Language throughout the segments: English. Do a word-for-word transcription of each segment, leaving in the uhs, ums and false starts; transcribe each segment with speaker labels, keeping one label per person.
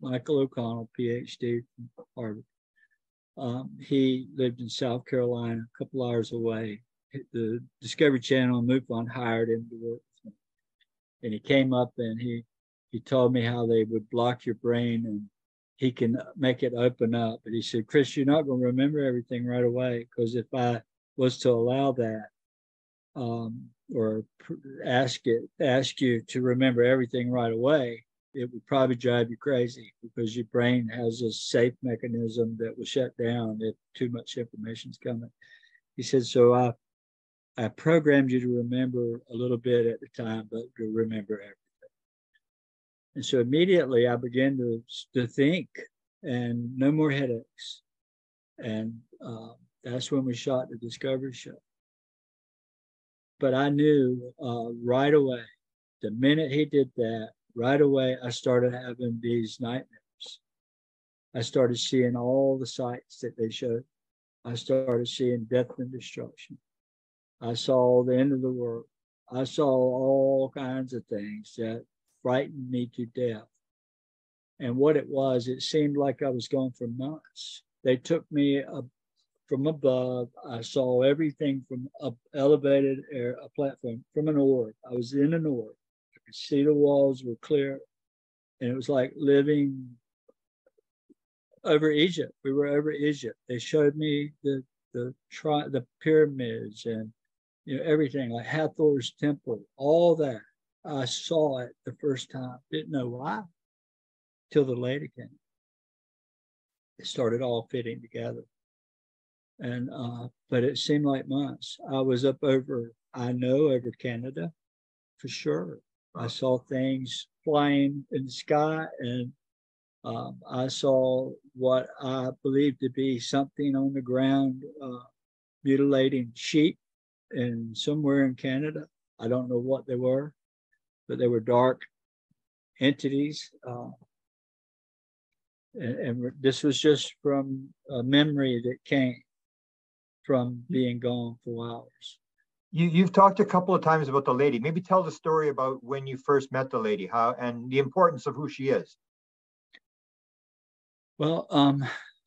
Speaker 1: Michael O'Connell, P H D from Harvard. Um, he lived in South Carolina, a couple hours away. The Discovery Channel and MUFON hired him to work with me. And he came up and he he told me how they would block your brain and he can make it open up. But he said, Chris, you're not going to remember everything right away, because if I was to allow that, um, or ask it, ask you to remember everything right away, it would probably drive you crazy, because your brain has a safe mechanism that will shut down if too much information is coming. He said, so I, I programmed you to remember a little bit at the time, but to remember everything. And so immediately I began to, to think, and no more headaches. And uh, that's when we shot the Discovery show. But I knew uh, right away, the minute he did that, right away, I started having these nightmares. I started seeing all the sights that they showed. I started seeing death and destruction. I saw the end of the world. I saw all kinds of things that frightened me to death. And what it was, it seemed like I was gone for months. They took me up from above. I saw everything from an elevated air, a platform, from an orb. I was in an orb. I could see the walls were clear. And it was like living over Egypt. We were over Egypt. They showed me the the tri- the pyramids and you know everything, like Hathor's temple, all that. I saw it the first time. Didn't know why till the lady came. It started all fitting together. And uh, but it seemed like months. I was up over, I know, over Canada for sure. I saw things flying in the sky, and um, I saw what I believed to be something on the ground, uh, mutilating sheep, and somewhere in Canada. I don't know what they were, but they were dark entities. Uh, and, and this was just from a memory that came from being gone for hours.
Speaker 2: You, you've talked a couple of times about the lady. Maybe tell the story about when you first met the lady, how and the importance of who she is.
Speaker 1: Well, um,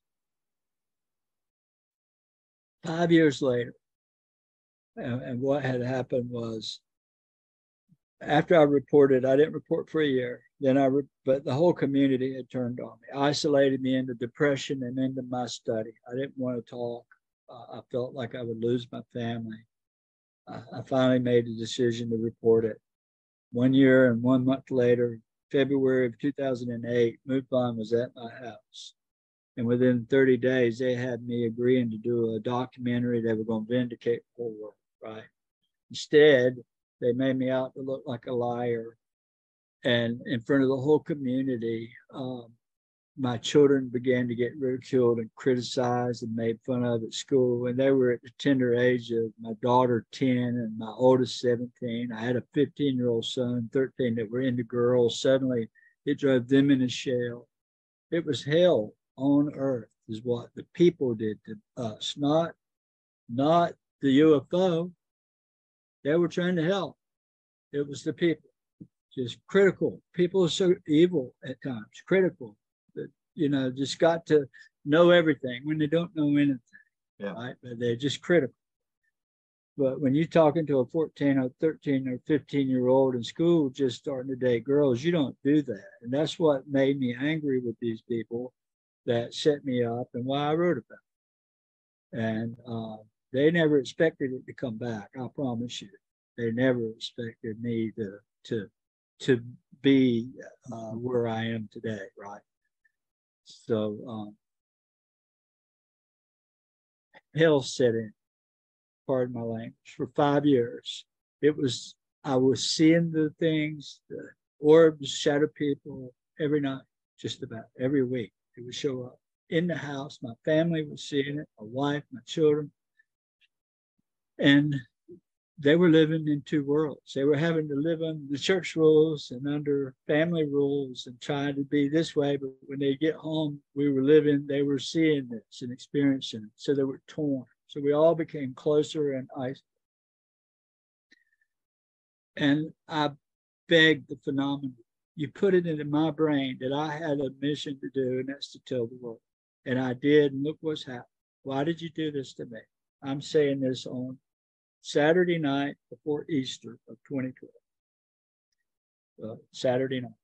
Speaker 1: five years later, and, and what had happened was, after I reported, I didn't report for a year. Then I, re- but the whole community had turned on me, isolated me into depression and into my study. I didn't want to talk. Uh, I felt like I would lose my family. I, I finally made the decision to report it. One year and one month later, February of two thousand eight, MUFON was at my house. And within thirty days, they had me agreeing to do a documentary. They were going to vindicate the whole world, right? Instead, they made me out to look like a liar. And in front of the whole community, um, my children began to get ridiculed and criticized and made fun of at school. And they were at the tender age of my daughter, ten, and my oldest, seventeen. I had a fifteen-year-old son, thirteen, that were into girls. Suddenly, it drove them in a shell. It was hell on earth is what the people did to us, not, not the U F O. They were trying to help. It was the people, just critical. People are so evil at times, critical, that, you know, just got to know everything when they don't know anything,
Speaker 2: yeah.
Speaker 1: Right? But they're just critical. But when you're talking to a fourteen or thirteen or fifteen year old in school just starting to date girls, you don't do that. And that's what made me angry with these people that set me up and why I wrote about it. And uh, they never expected it to come back, I promise you. They never expected me to to to be uh, where I am today, right? So um, hell set in, pardon my language, for five years. It was, I was seeing the things, the orbs, shadow people every night, just about every week. It would show up in the house. My family was seeing it, my wife, my children. And they were living in two worlds. They were having to live under the church rules and under family rules and trying to be this way. But when they get home, we were living, they were seeing this and experiencing it. So they were torn. So we all became closer and isolated. And I begged the phenomenon you put it into my brain that I had a mission to do, and that's to tell the world. And I did, and look what's happened. Why did you do this to me? I'm saying this on Saturday night before Easter of twenty twelve. Uh, Saturday night.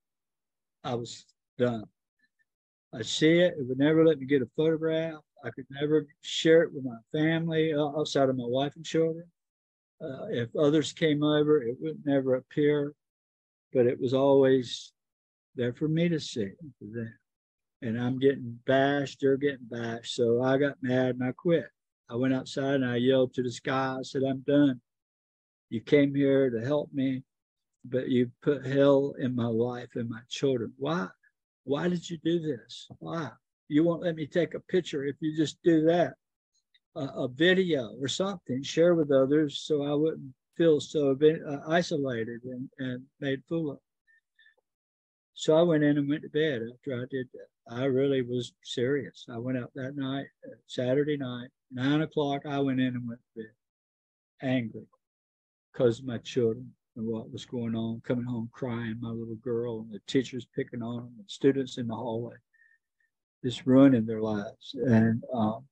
Speaker 1: I was done. I see it. It would never let me get a photograph. I could never share it with my family outside of my wife and children. Uh, if others came over, it would never appear, but it was always there for me to see for them. And I'm getting bashed, they're getting bashed. So I got mad and I quit. I went outside and I yelled to the sky. I said, I'm done. You came here to help me, but you put hell in my life and my children. Why? Why did you do this? Why? You won't let me take a picture if you just do that. A, a video or something, share with others so I wouldn't feel so uh, isolated and, and made fool of. So I went in and went to bed after I did that. I really was serious. I went out that night, Saturday night, nine o'clock, I went in and went to bed, angry because of my children and what was going on, coming home crying, my little girl, and the teachers picking on them, and students in the hallway, just ruining their lives. And um,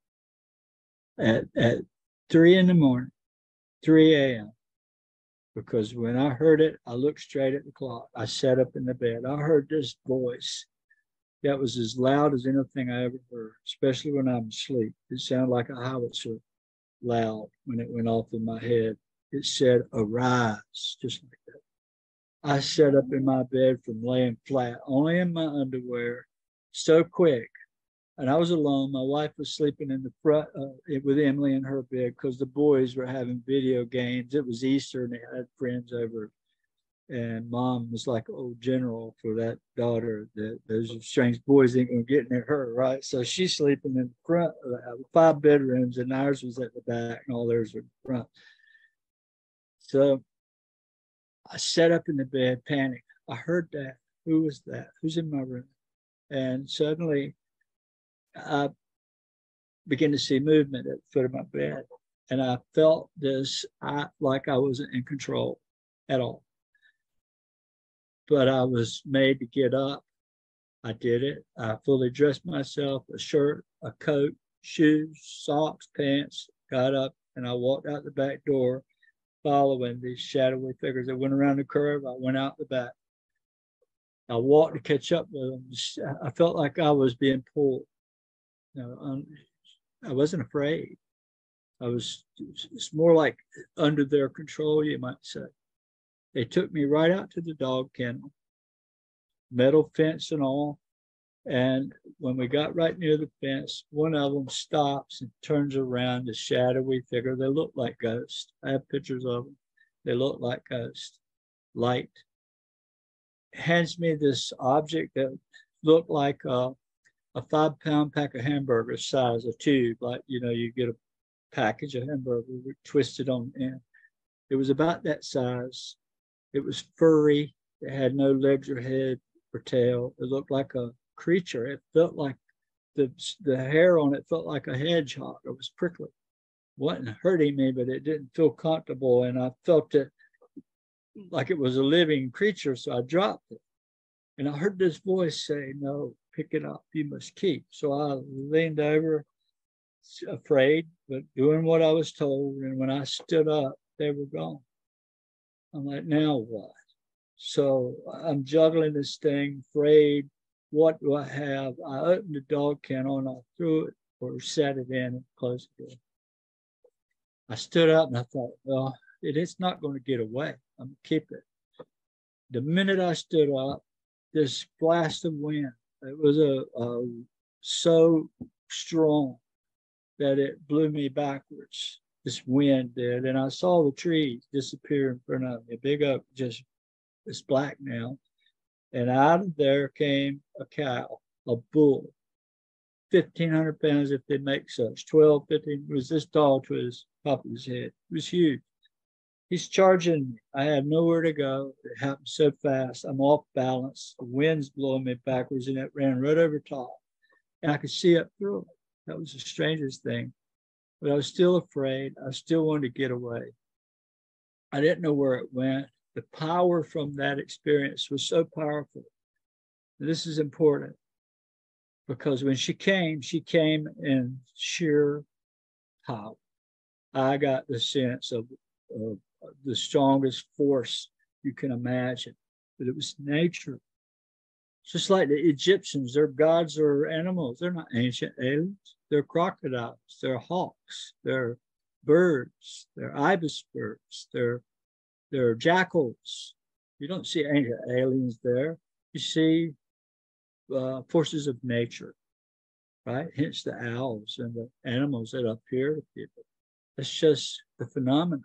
Speaker 1: at, at three in the morning, three a.m., because when I heard it, I looked straight at the clock. I sat up in the bed. I heard this voice that was as loud as anything I ever heard, especially when I'm asleep. It sounded like a howitzer loud when it went off in my head. It said, arise, just like that. I sat up in my bed from laying flat, only in my underwear, so quick. And I was alone. My wife was sleeping in the front uh, with Emily in her bed because the boys were having video games. It was Easter and they had friends over. And mom was like old general for that daughter that those strange boys ain't gonna get near her, right? So she's sleeping in the front of the five bedrooms, and ours was at the back, and all theirs were in the front. So I sat up in the bed, panicked. I heard that. Who was that? Who's in my room? And suddenly I began to see movement at the foot of my bed. And I felt this, I, like I wasn't in control at all. But I was made to get up. I did it. I fully dressed myself, a shirt, a coat, shoes, socks, pants, got up, and I walked out the back door, following these shadowy figures. I went around the curve. I went out the back. I walked to catch up with them. I felt like I was being pulled. You know, um, I wasn't afraid. I was, it's more like under their control, you might say. They took me right out to the dog kennel, metal fence and all. And when we got right near the fence, one of them stops and turns around, a shadowy figure. They look like ghosts. I have pictures of them. They look like ghosts. Light. Hands me this object that looked like a, a five pound pack of hamburgers size, a tube, like, you know, you get a package of hamburger twisted on the end. It was about that size. It was furry. It had no legs or head or tail. It looked like a creature. It felt like the the hair on it felt like a hedgehog. It was prickly. It wasn't hurting me, but it didn't feel comfortable. And I felt it like it was a living creature. So I dropped it. And I heard this voice say, no, pick it up. You must keep. So I leaned over, afraid, but doing what I was told. And when I stood up, they were gone. I'm like, now what? So I'm juggling this thing, afraid. What do I have? I opened the dog kennel and I threw it or set it in and closed the door. I stood up and I thought, well, it is not going to get away. I'm going to keep it. The minute I stood up, this blast of wind, it was a, a so strong that it blew me backwards. This wind did. And I saw the trees disappear in front of me. A big oak, just it's black now. And out of there came a cow, a bull, fifteen hundred pounds if they make such, twelve, fifteen, it was this tall to his puppy's head. It was huge. He's charging me. I have nowhere to go. It happened so fast. I'm off balance. The wind's blowing me backwards, and it ran right over top. And I could see up through it. That was the strangest thing. But I was still afraid. I still wanted to get away. I didn't know where it went. The power from that experience was so powerful. This is important because when she came, she came in sheer power. I got the sense of, of the strongest force you can imagine, but it was nature. Just like the Egyptians, their gods are animals. They're not ancient aliens. They're crocodiles. They're hawks. They're birds. They're ibis birds. They're, they're jackals. You don't see ancient aliens there. You see uh, forces of nature, right? Hence the owls and the animals that appear to people. That's just the phenomenon.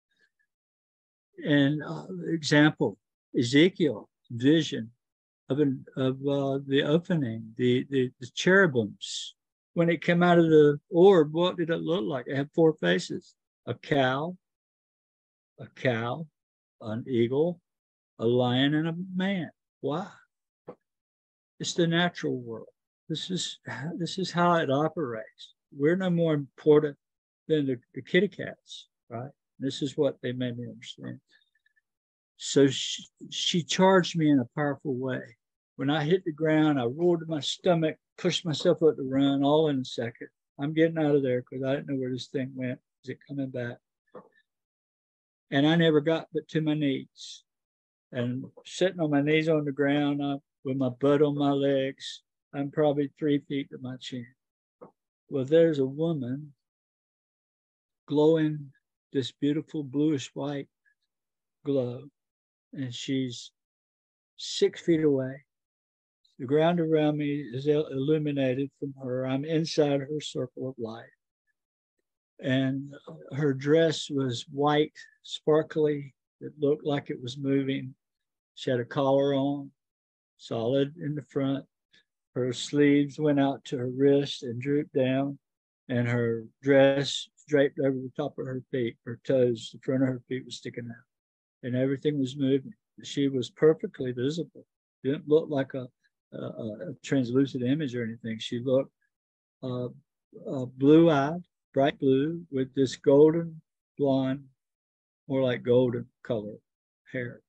Speaker 1: And uh, example, Ezekiel vision of, an, of uh, the opening, the, the, the cherubims. When it came out of the orb, what did it look like? It had four faces: a cow, a cow, an eagle, a lion, and a man. Why? It's the natural world. This is, this is how it operates. We're no more important than the, the kitty cats, right? This is what they made me understand. So she, she charged me in a powerful way. When I hit the ground, I rolled to my stomach, pushed myself up to run, all in a second. I'm getting out of there because I didn't know where this thing went. Is it coming back? And I never got but to my knees. And sitting on my knees on the ground uh, with my butt on my legs, I'm probably three feet to my chin. Well, there's a woman glowing this beautiful bluish white glow, and she's six feet away. The ground around me is illuminated from her. I'm inside her circle of light. And her dress was white, sparkly. It looked like it was moving. She had a collar on, solid in the front. Her sleeves went out to her wrist and drooped down, and her dress draped over the top of her feet. Her toes, the front of her feet was sticking out, and everything was moving. She was perfectly visible. It didn't look like a, a, a translucent image or anything. She looked uh, uh, blue-eyed, bright blue, with this golden blonde, more like golden color hair.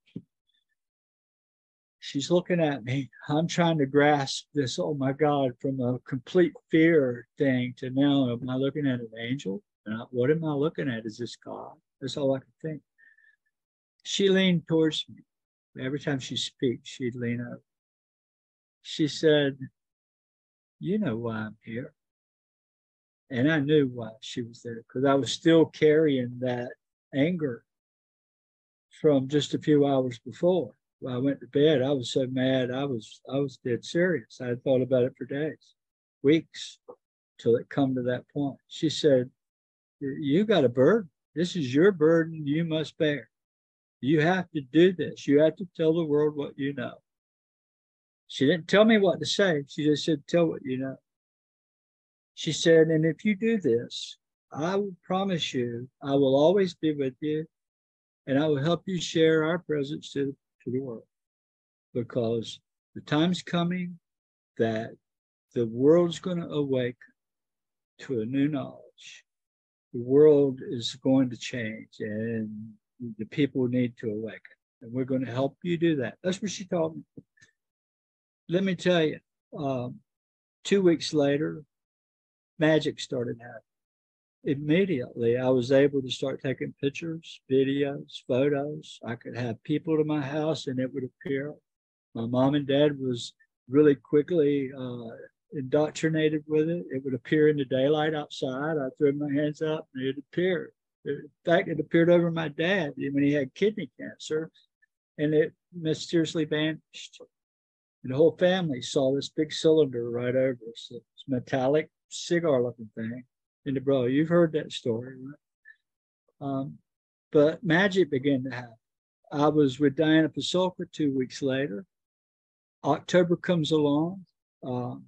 Speaker 1: She's looking at me. I'm trying to grasp this, oh my God, from a complete fear thing to now, am I looking at an angel? And I, what am I looking at? Is this God? That's all I could think. She leaned towards me. Every time she speaks, she'd lean over. She said, you know why I'm here. And I knew why she was there, because I was still carrying that anger from just a few hours before. When I went to bed, I was so mad, I was I was dead serious. I had thought about it for days, weeks, till it come to that point. She said, you got a burden. This is your burden you must bear. You have to do this. You have to tell the world what you know. She didn't tell me what to say. She just said, tell what you know. She said, and if you do this, I will promise you, I will always be with you, and I will help you share our presence to, to the world. Because the time's coming that the world's going to awaken to a new knowledge. The world is going to change, and the people need to awaken. And we're going to help you do that. That's what she told me. Let me tell you, um, two weeks later, magic started happening. Immediately, I was able to start taking pictures, videos, photos. I could have people to my house and it would appear. My mom and dad was really quickly uh, indoctrinated with it. It would appear in the daylight outside. I threw my hands up and it appeared. In fact, it appeared over my dad when he had kidney cancer, and it mysteriously vanished. And the whole family saw this big cylinder right over us, this metallic cigar-looking thing. And the bro, you've heard that story, right? Um, but magic began to happen. I was with Diana Pasulka two weeks later. October comes along. Um,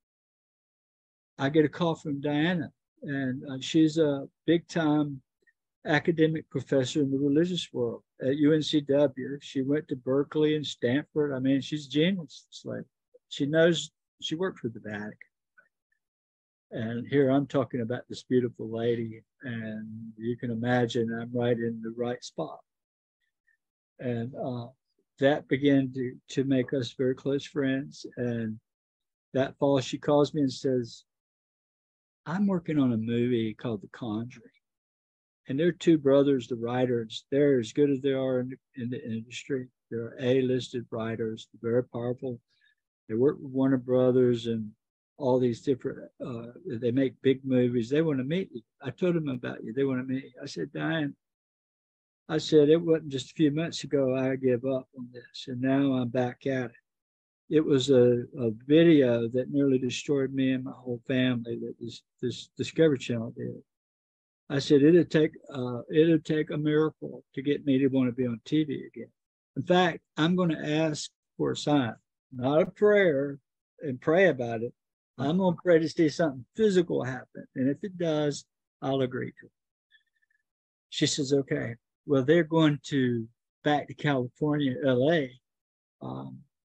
Speaker 1: I get a call from Diana, and uh, she's a big-time academic professor in the religious world at U N C W. She went to Berkeley and Stanford. I mean, she's a genius. It's like she knows, she worked for the Vatican. And here I'm talking about this beautiful lady, and you can imagine I'm right in the right spot. And uh, that began to, to make us very close friends. And that fall, she calls me and says, I'm working on a movie called The Conjuring. And they're two brothers, the writers. They're as good as they are in, in the industry. They're A-listed writers, very powerful. They work with Warner Brothers and all these different, uh, they make big movies. They want to meet you. I told them about you. They want to meet you. I said, Diane, I said, it wasn't just a few months ago I gave up on this, and now I'm back at it. It was a, a video that nearly destroyed me and my whole family that this, this Discovery Channel did. I said, it'd take, uh, it'd take a miracle to get me to want to be on T V again. In fact, I'm going to ask for a sign, not a prayer and pray about it. I'm going to pray to see something physical happen. And if it does, I'll agree to it. She says, okay. Well, they're going to back to California, L A, um,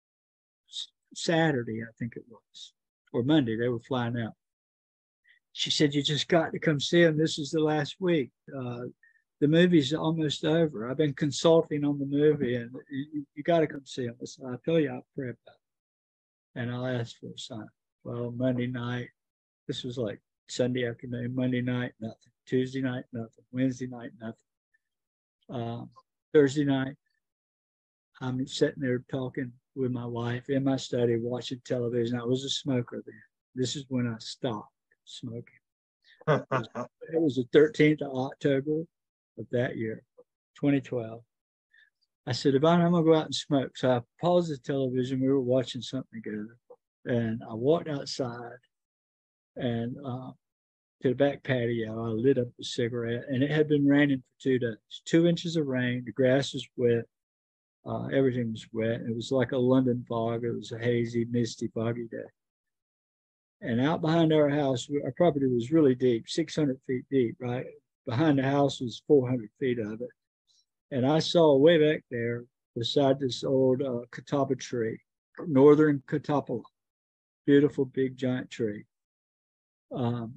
Speaker 1: Saturday, I think it was, or Monday. They were flying out. She said, you just got to come see them. This is the last week. Uh, the movie's almost over. I've been consulting on the movie, and you, you got to come see them. So I tell you, I'll pray about it. And I'll ask for a sign. Well, Monday night, this was like Sunday afternoon, Monday night, nothing. Tuesday night, nothing. Wednesday night, nothing. Uh, Thursday night, I'm sitting there talking with my wife in my study, watching television. I was a smoker then. This is when I stopped smoking. It was, it was the thirteenth of October of that year, twenty twelve. I said, Yvonne, I'm going to go out and smoke. So I paused the television. We were watching something together. And I walked outside and uh, to the back patio. I lit up a cigarette, and it had been raining for two days. Two inches of rain. The grass was wet. Uh, everything was wet. It was like a London fog. It was a hazy, misty, foggy day. And out behind our house, our property was really deep, six hundred feet deep, right? Behind the house was four hundred feet of it. And I saw way back there beside this old uh, catawba tree, northern catawba, beautiful big giant tree. Um,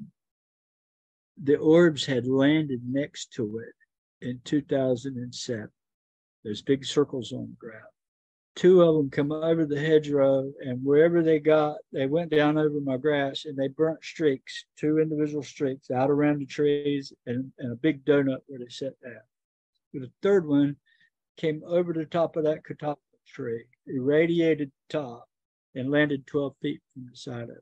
Speaker 1: the orbs had landed next to it in two thousand seven. There's big circles on the ground. Two of them come over the hedgerow, and wherever they got, they went down over my grass, and they burnt streaks, two individual streaks out around the trees, and, and a big donut where they sat down. But the third one came over the top of that catawba tree, irradiated the top, and landed twelve feet from the side of it.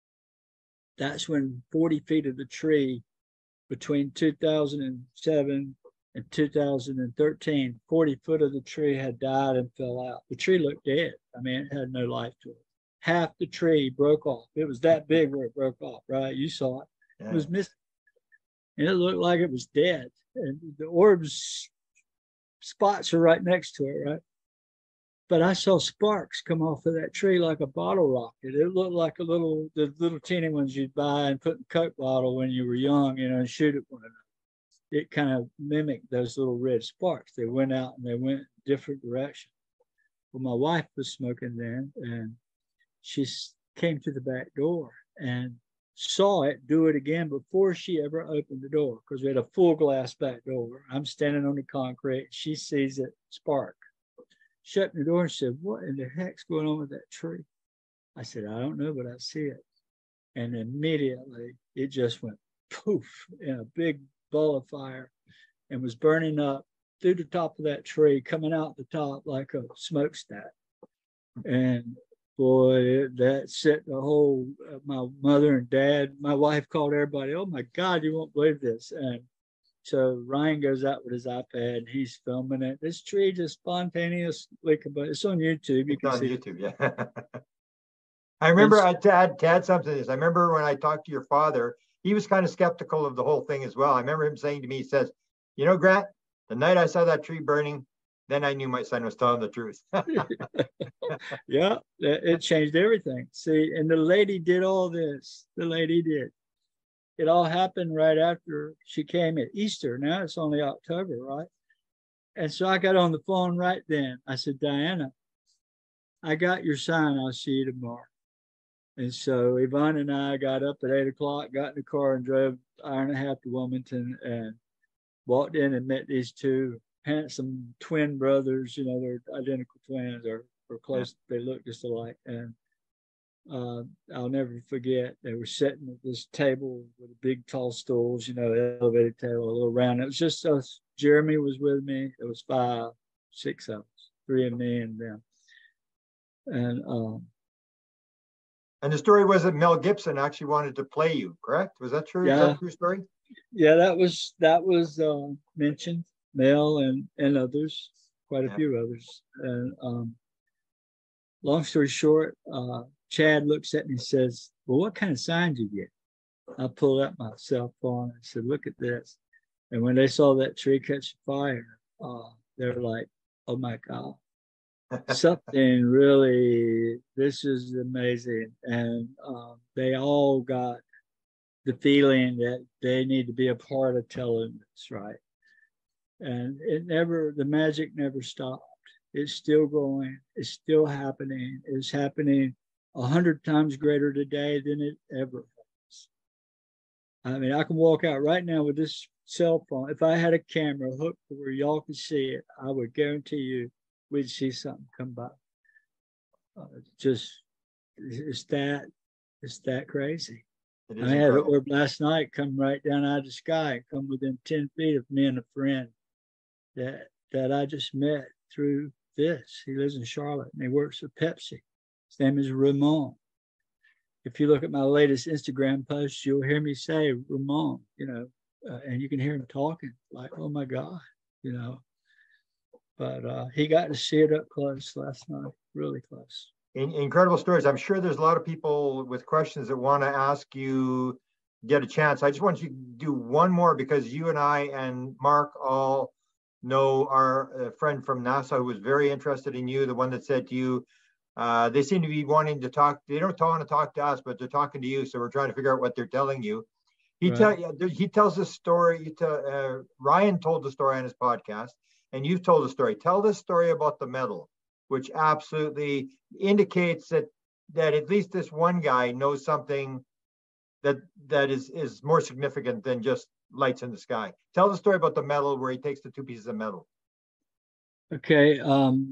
Speaker 1: That's when forty feet of the tree between two thousand seven and two thousand thirteen, forty foot of the tree had died and fell out. The tree looked dead. I mean, it had no life to it. Half the tree broke off. It was that big where it broke off, right? You saw it. Yeah. It was missing. And it looked like it was dead. And the orbs spots are right next to it, right? But I saw sparks come off of that tree like a bottle rocket. It looked like a little, the little teeny ones you'd buy and put in a Coke bottle when you were young, you know, and shoot at one another. It kind of mimicked those little red sparks. They went out and they went different directions. Well, my wife was smoking then, and she came to the back door and saw it do it again before she ever opened the door, because we had a full glass back door. I'm standing on the concrete. She sees it spark. Shut the door and said, what in the heck's going on with that tree? I said, I don't know, but I see it. And immediately it just went poof in a big ball of fire and was burning up through the top of that tree, coming out the top like a smokestack. And boy, it, that set the whole, uh, my mother and dad, my wife called everybody, oh my God, you won't believe this. And so Ryan goes out with his iPad and he's filming it. This tree just spontaneously, but it's on YouTube. You
Speaker 2: it's
Speaker 1: can
Speaker 2: on
Speaker 1: see
Speaker 2: YouTube, it. Yeah. I remember, I to add, to add something to this. I remember when I talked to your father, he was kind of skeptical of the whole thing as well. I remember him saying to me, he says, you know, Grant, the night I saw that tree burning, then I knew my son was telling the truth.
Speaker 1: Yeah, it changed everything. See, and the lady did all this. The lady did. It all happened right after she came at Easter. Now it's only October, right? And so I got on the phone right then. I said, Diana, I got your sign. I'll see you tomorrow. And so Yvonne and I got up at eight o'clock, got in the car and drove an hour and a half to Wilmington and walked in and met these two handsome twin brothers. You know, they're identical twins or or close. Yeah. They look just alike. And uh, I'll never forget. They were sitting at this table with big tall stools. You know, elevated table, a little round. It was just us. Jeremy was with me. It was five, six of us, three of me and them. And um,
Speaker 2: and the story was that Mel Gibson actually wanted to play you, correct? Was that true?
Speaker 1: Yeah.
Speaker 2: Is that a true story?
Speaker 1: Yeah, that was that was uh, mentioned. Mel and and others, quite a yeah. few others. And um, long story short, uh, Chad looks at me and says, "Well, what kind of sign did you get?" I pulled out my cell phone and said, "Look at this." And when they saw that tree catch fire, uh, they're like, "Oh my God, something really, this is amazing." And um, they all got the feeling that they need to be a part of telling this, right? And it never, the magic never stopped. It's still going. It's still happening. It's happening a hundred times greater today than it ever has. I mean, I can walk out right now with this cell phone. If I had a camera hooked where y'all could see it, I would guarantee you we'd see something come by. Uh, just, it's that, it's that crazy. I had incredible. An orb last night come right down out of the sky, come within ten feet of me and a friend that that I just met through this. He lives in Charlotte and he works for Pepsi. His name is Ramon. If you look at my latest Instagram post, you'll hear me say Ramon, you know, uh, and you can hear him talking like, oh my God, you know. But uh, he got to see it up close last night, really close.
Speaker 2: In, incredible stories. I'm sure there's a lot of people with questions that want to ask you, get a chance. I just want you to do one more because you and I and Mark all know our uh, friend from NASA who was very interested in you, the one that said to you, uh, they seem to be wanting to talk. They don't want to talk to us, but they're talking to you. So we're trying to figure out what they're telling you. He, right. tell, he tells this story. He tell, uh, Ryan told the story on his podcast, and you've told the story. Tell this story about the medal, which absolutely indicates that that at least this one guy knows something that that is is more significant than just lights in the sky. Tell the story about the medal where he takes the two pieces of metal.
Speaker 1: Okay, um,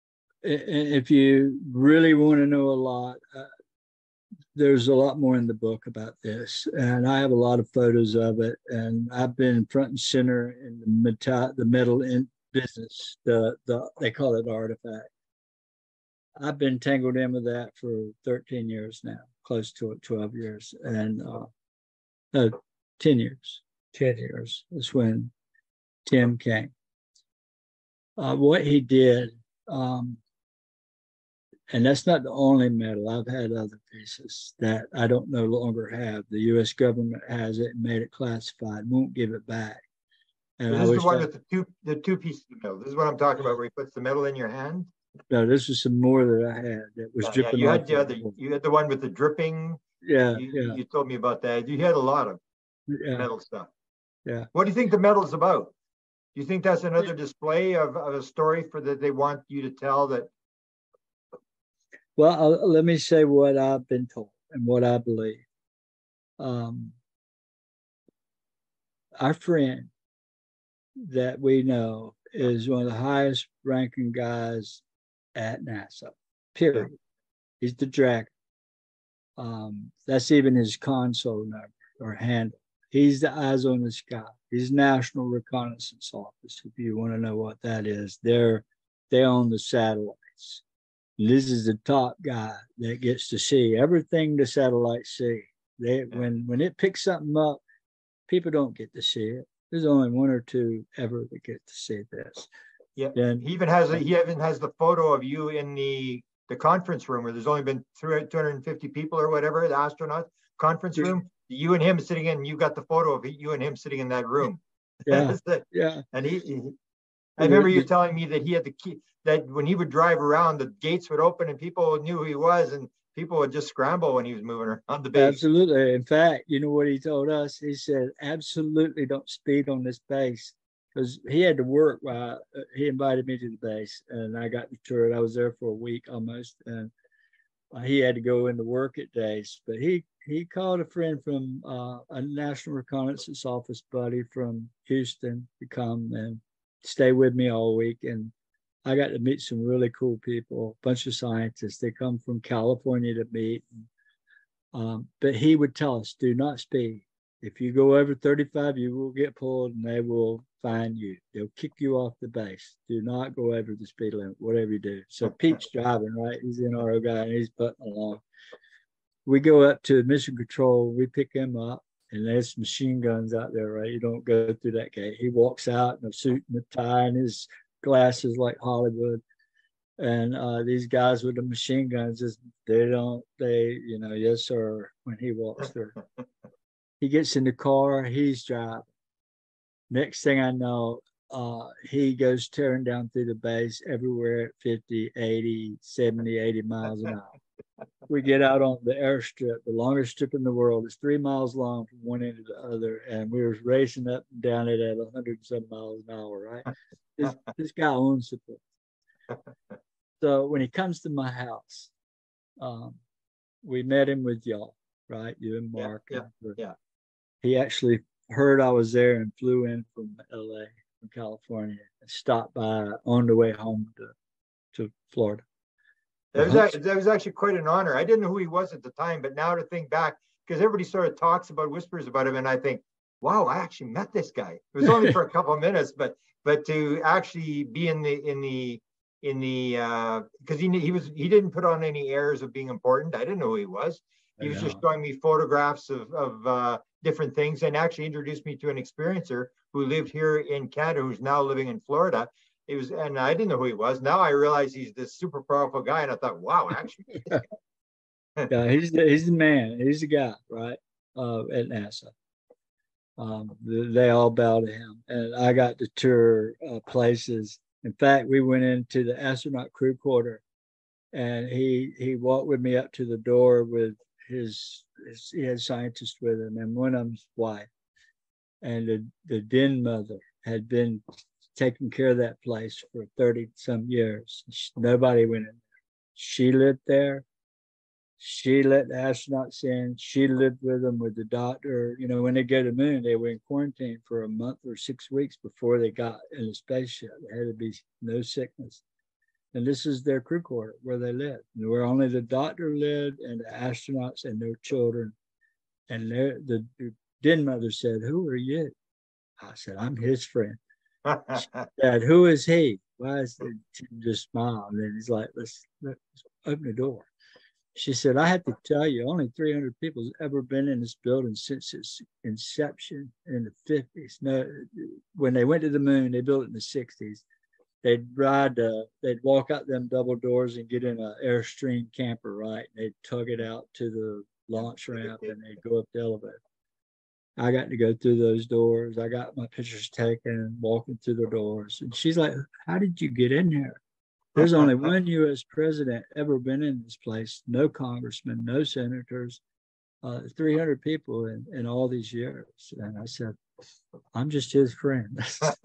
Speaker 1: if you really want to know a lot, uh, there's a lot more in the book about this, and I have a lot of photos of it. And I've been front and center in the metal, the metal in business. The the they call it artifact. I've been tangled in with that for thirteen years now, close to twelve years, and uh, no, ten years. ten years is when Tim came. Uh, what he did, um, and that's not the only medal. I've had other pieces that I don't no longer have. The U S government has it and made it classified, won't give it back. And
Speaker 2: so this is the one with the two, the two pieces of metal. This is what I'm talking about, where he puts the metal in your hand.
Speaker 1: No, this was some more that I had that was
Speaker 2: yeah,
Speaker 1: dripping.
Speaker 2: Yeah, you had the other. You had the one with the dripping.
Speaker 1: Yeah,
Speaker 2: you,
Speaker 1: yeah.
Speaker 2: You told me about that. You had a lot of
Speaker 1: yeah.
Speaker 2: metal stuff.
Speaker 1: Yeah.
Speaker 2: What do you think the medal's about? Do you think that's another display of, of a story for that they want you to tell? That.
Speaker 1: Well, I'll, let me say what I've been told and what I believe. Um, our friend that we know is one of the highest ranking guys at NASA, period. Yeah. He's the Dragon. Um, that's even his console number or handle. He's the eyes on the sky. He's National Reconnaissance Office, if you want to know what that is. They're, they own the satellites. This is the top guy that gets to see everything the satellites see. They, yeah. when, when it picks something up, people don't get to see it. There's only one or two ever that get to see this.
Speaker 2: Yeah, and he even has a, he even has the photo of you in the the conference room where there's only been two hundred fifty people or whatever, the astronaut conference room. You and him sitting in, you got the photo of you and him sitting in that room.
Speaker 1: Yeah, yeah.
Speaker 2: And he, he I remember you telling me that he had the key, that when he would drive around, the gates would open and people knew who he was, and people would just scramble when he was moving around the base.
Speaker 1: Absolutely. In fact, you know what he told us? He said, absolutely don't speed on this base. Because he had to work while uh, he invited me to the base, and I got the tour. I was there for a week almost, and uh, he had to go into work at days. But he he called a friend from uh, a National Reconnaissance Office buddy from Houston to come and stay with me all week. And I got to meet some really cool people, a bunch of scientists. They come from California to meet. Um, but he would tell us, do not speed. If you go over thirty-five, you will get pulled and they will find you. They'll kick you off the base. Do not go over the speed limit, whatever you do. So Pete's driving, right? He's the N R O guy and he's putting along. We go up to mission control. We pick him up and there's machine guns out there, right? You don't go through that gate. He walks out in a suit and a tie and his glasses like Hollywood. And uh, these guys with the machine guns, just, they don't, they, you know, yes, sir, when he walks through. He gets in the car, he's driving. Next thing I know, uh, he goes tearing down through the base everywhere at fifty, eighty, seventy, eighty miles an hour. We get out on the airstrip, the longest strip in the world. It's three miles long from one end to the other. And we were racing up and down it at one hundred and some miles an hour, right? This, this guy owns the place. So when he comes to my house, um, we met him with y'all, right? You and Mark.
Speaker 2: Yeah, yeah,
Speaker 1: and
Speaker 2: yeah.
Speaker 1: He actually heard I was there and flew in from L A, from California, and stopped by on the way home to, to Florida.
Speaker 2: That was, actually, that was actually quite an honor. I didn't know who he was at the time, but now to think back, because everybody sort of talks about, whispers about him, and I think, wow, I actually met this guy. It was only for a couple of minutes, but but to actually be in the in the in the uh because he he was he didn't put on any airs of being important. I didn't know who he was. He was just showing me photographs of of uh different things, and actually introduced me to an experiencer who lived here in Canada, who's now living in Florida. It was, and I didn't know who he was. Now I realize he's this super powerful guy, and I thought, wow, actually.
Speaker 1: Yeah, he's the, he's the man. He's the guy, right? Uh, at NASA. Um, they all bow to him, and I got to tour uh, places. In fact, we went into the astronaut crew quarter, and he he walked with me up to the door with his, his he had scientists with him, and one of them's wife, and the the den mother had been taking care of that place for thirty some years. Nobody went in there. She lived there. She let the astronauts in. She lived with them with the doctor. You know, when they go to the moon, they were in quarantine for a month or six weeks before they got in the spaceship. There had to be no sickness. And this is their crew quarter where they lived, where only the doctor lived and the astronauts and their children. And the, the den mother said, "Who are you?" I said, "I'm his friend." She said, "Who is he?" Why is the just smile? And then he's like, let's, let's open the door. She said, "I have to tell you, only three hundred people has ever been in this building since its inception in the fifties. No, when they went to the moon, they built it in the sixties. They'd ride, uh, they'd walk out them double doors and get in an Airstream camper, right? And they'd tug it out to the launch ramp and they'd go up the elevator. I got to go through those doors. I got my pictures taken walking through the doors. And she's like, "How did you get in here? There's only one U S president ever been in this place. No congressmen, no senators, uh, three hundred people in, in all these years." And I said, "I'm just his friend."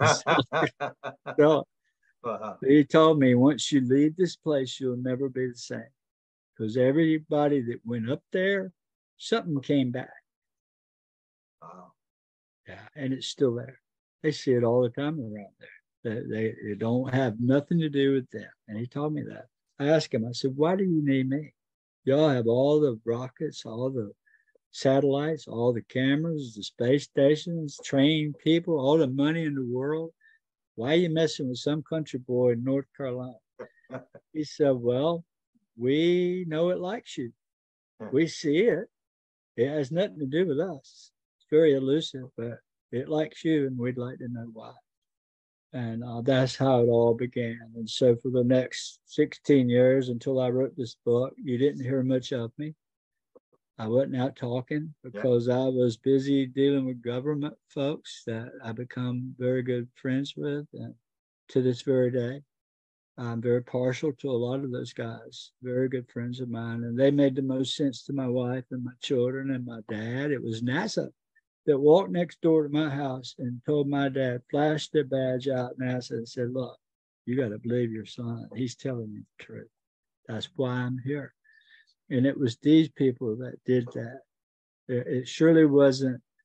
Speaker 1: So he told me, "Once you leave this place, you'll never be the same. Because everybody that went up there, something came back."
Speaker 2: Wow.
Speaker 1: Yeah, and it's still there. They see it all the time around there. They, they, they don't have nothing to do with them. And he told me that. I asked him, I said, "Why do you need me? Y'all have all the rockets, all the satellites, all the cameras, the space stations, trained people, all the money in the world. Why are you messing with some country boy in North Carolina?" He said, "Well, we know it likes you. We see it. It has nothing to do with us. It's very elusive, but it likes you, and we'd like to know why." And uh, that's how it all began. And so for the next sixteen years until I wrote this book, you didn't hear much of me. I wasn't out talking because yeah. I was busy dealing with government folks that I become very good friends with. And to this very day, I'm very partial to a lot of those guys, very good friends of mine. And they made the most sense to my wife and my children and my dad. It was NASA that walked next door to my house and told my dad, flashed their badge out at NASA and said, "Look, you got to believe your son. He's telling you the truth. That's why I'm here." And it was these people that did that. It surely wasn't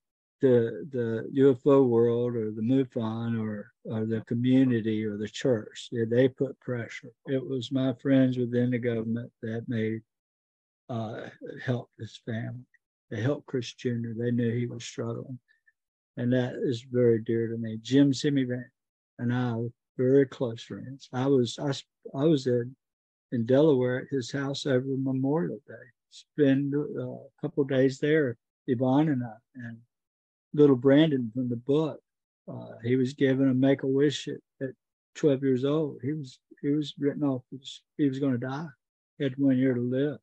Speaker 1: the the U F O world or the MUFON or or the community or the church. Yeah, they put pressure. It was my friends within the government that made uh, helped his family. They helped Chris Junior They knew he was struggling, and that is very dear to me. Jim Semivan and I were very close friends. I was I I was in in Delaware at his house over Memorial Day. Spend uh, a couple of days there, Yvonne and I, and little Brandon from the book. Uh, he was given a Make-A-Wish at, at twelve years old. He was he was written off. He was, he was going to die. He had one year to live.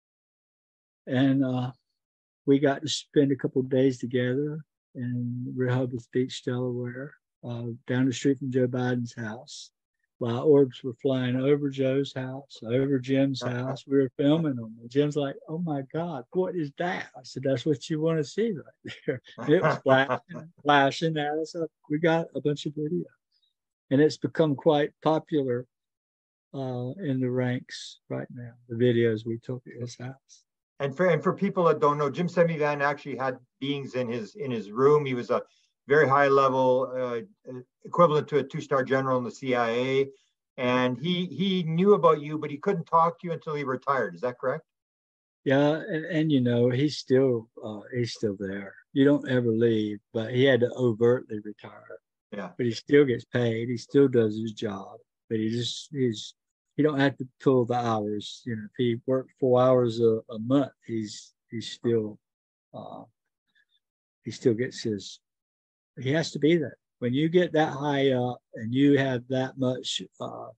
Speaker 1: And uh, we got to spend a couple of days together in Rehoboth Beach, Delaware, uh, down the street from Joe Biden's house. While orbs were flying over Joe's house, over Jim's house, we were filming them. And Jim's like, "Oh my God, what is that?" I said, "That's what you want to see right there." It was flashing, flashing at us. We got a bunch of video, and it's become quite popular uh, in the ranks right now. The videos we took at his house.
Speaker 2: And for and for people that don't know, Jim Semivan actually had beings in his in his room. He was a very high level, uh, equivalent to a two-star general in the C I A. And he he knew about you, but he couldn't talk to you until he retired. Is that correct?
Speaker 1: Yeah, and, and you know, he's still uh, he's still there. You don't ever leave, but he had to overtly retire.
Speaker 2: Yeah.
Speaker 1: But he still gets paid. He still does his job. But he just he's he don't have to pull the hours. You know, if he worked four hours a, a month, he's he's still uh, he still gets his. He has to be there. When you get that high up and you have that much uh,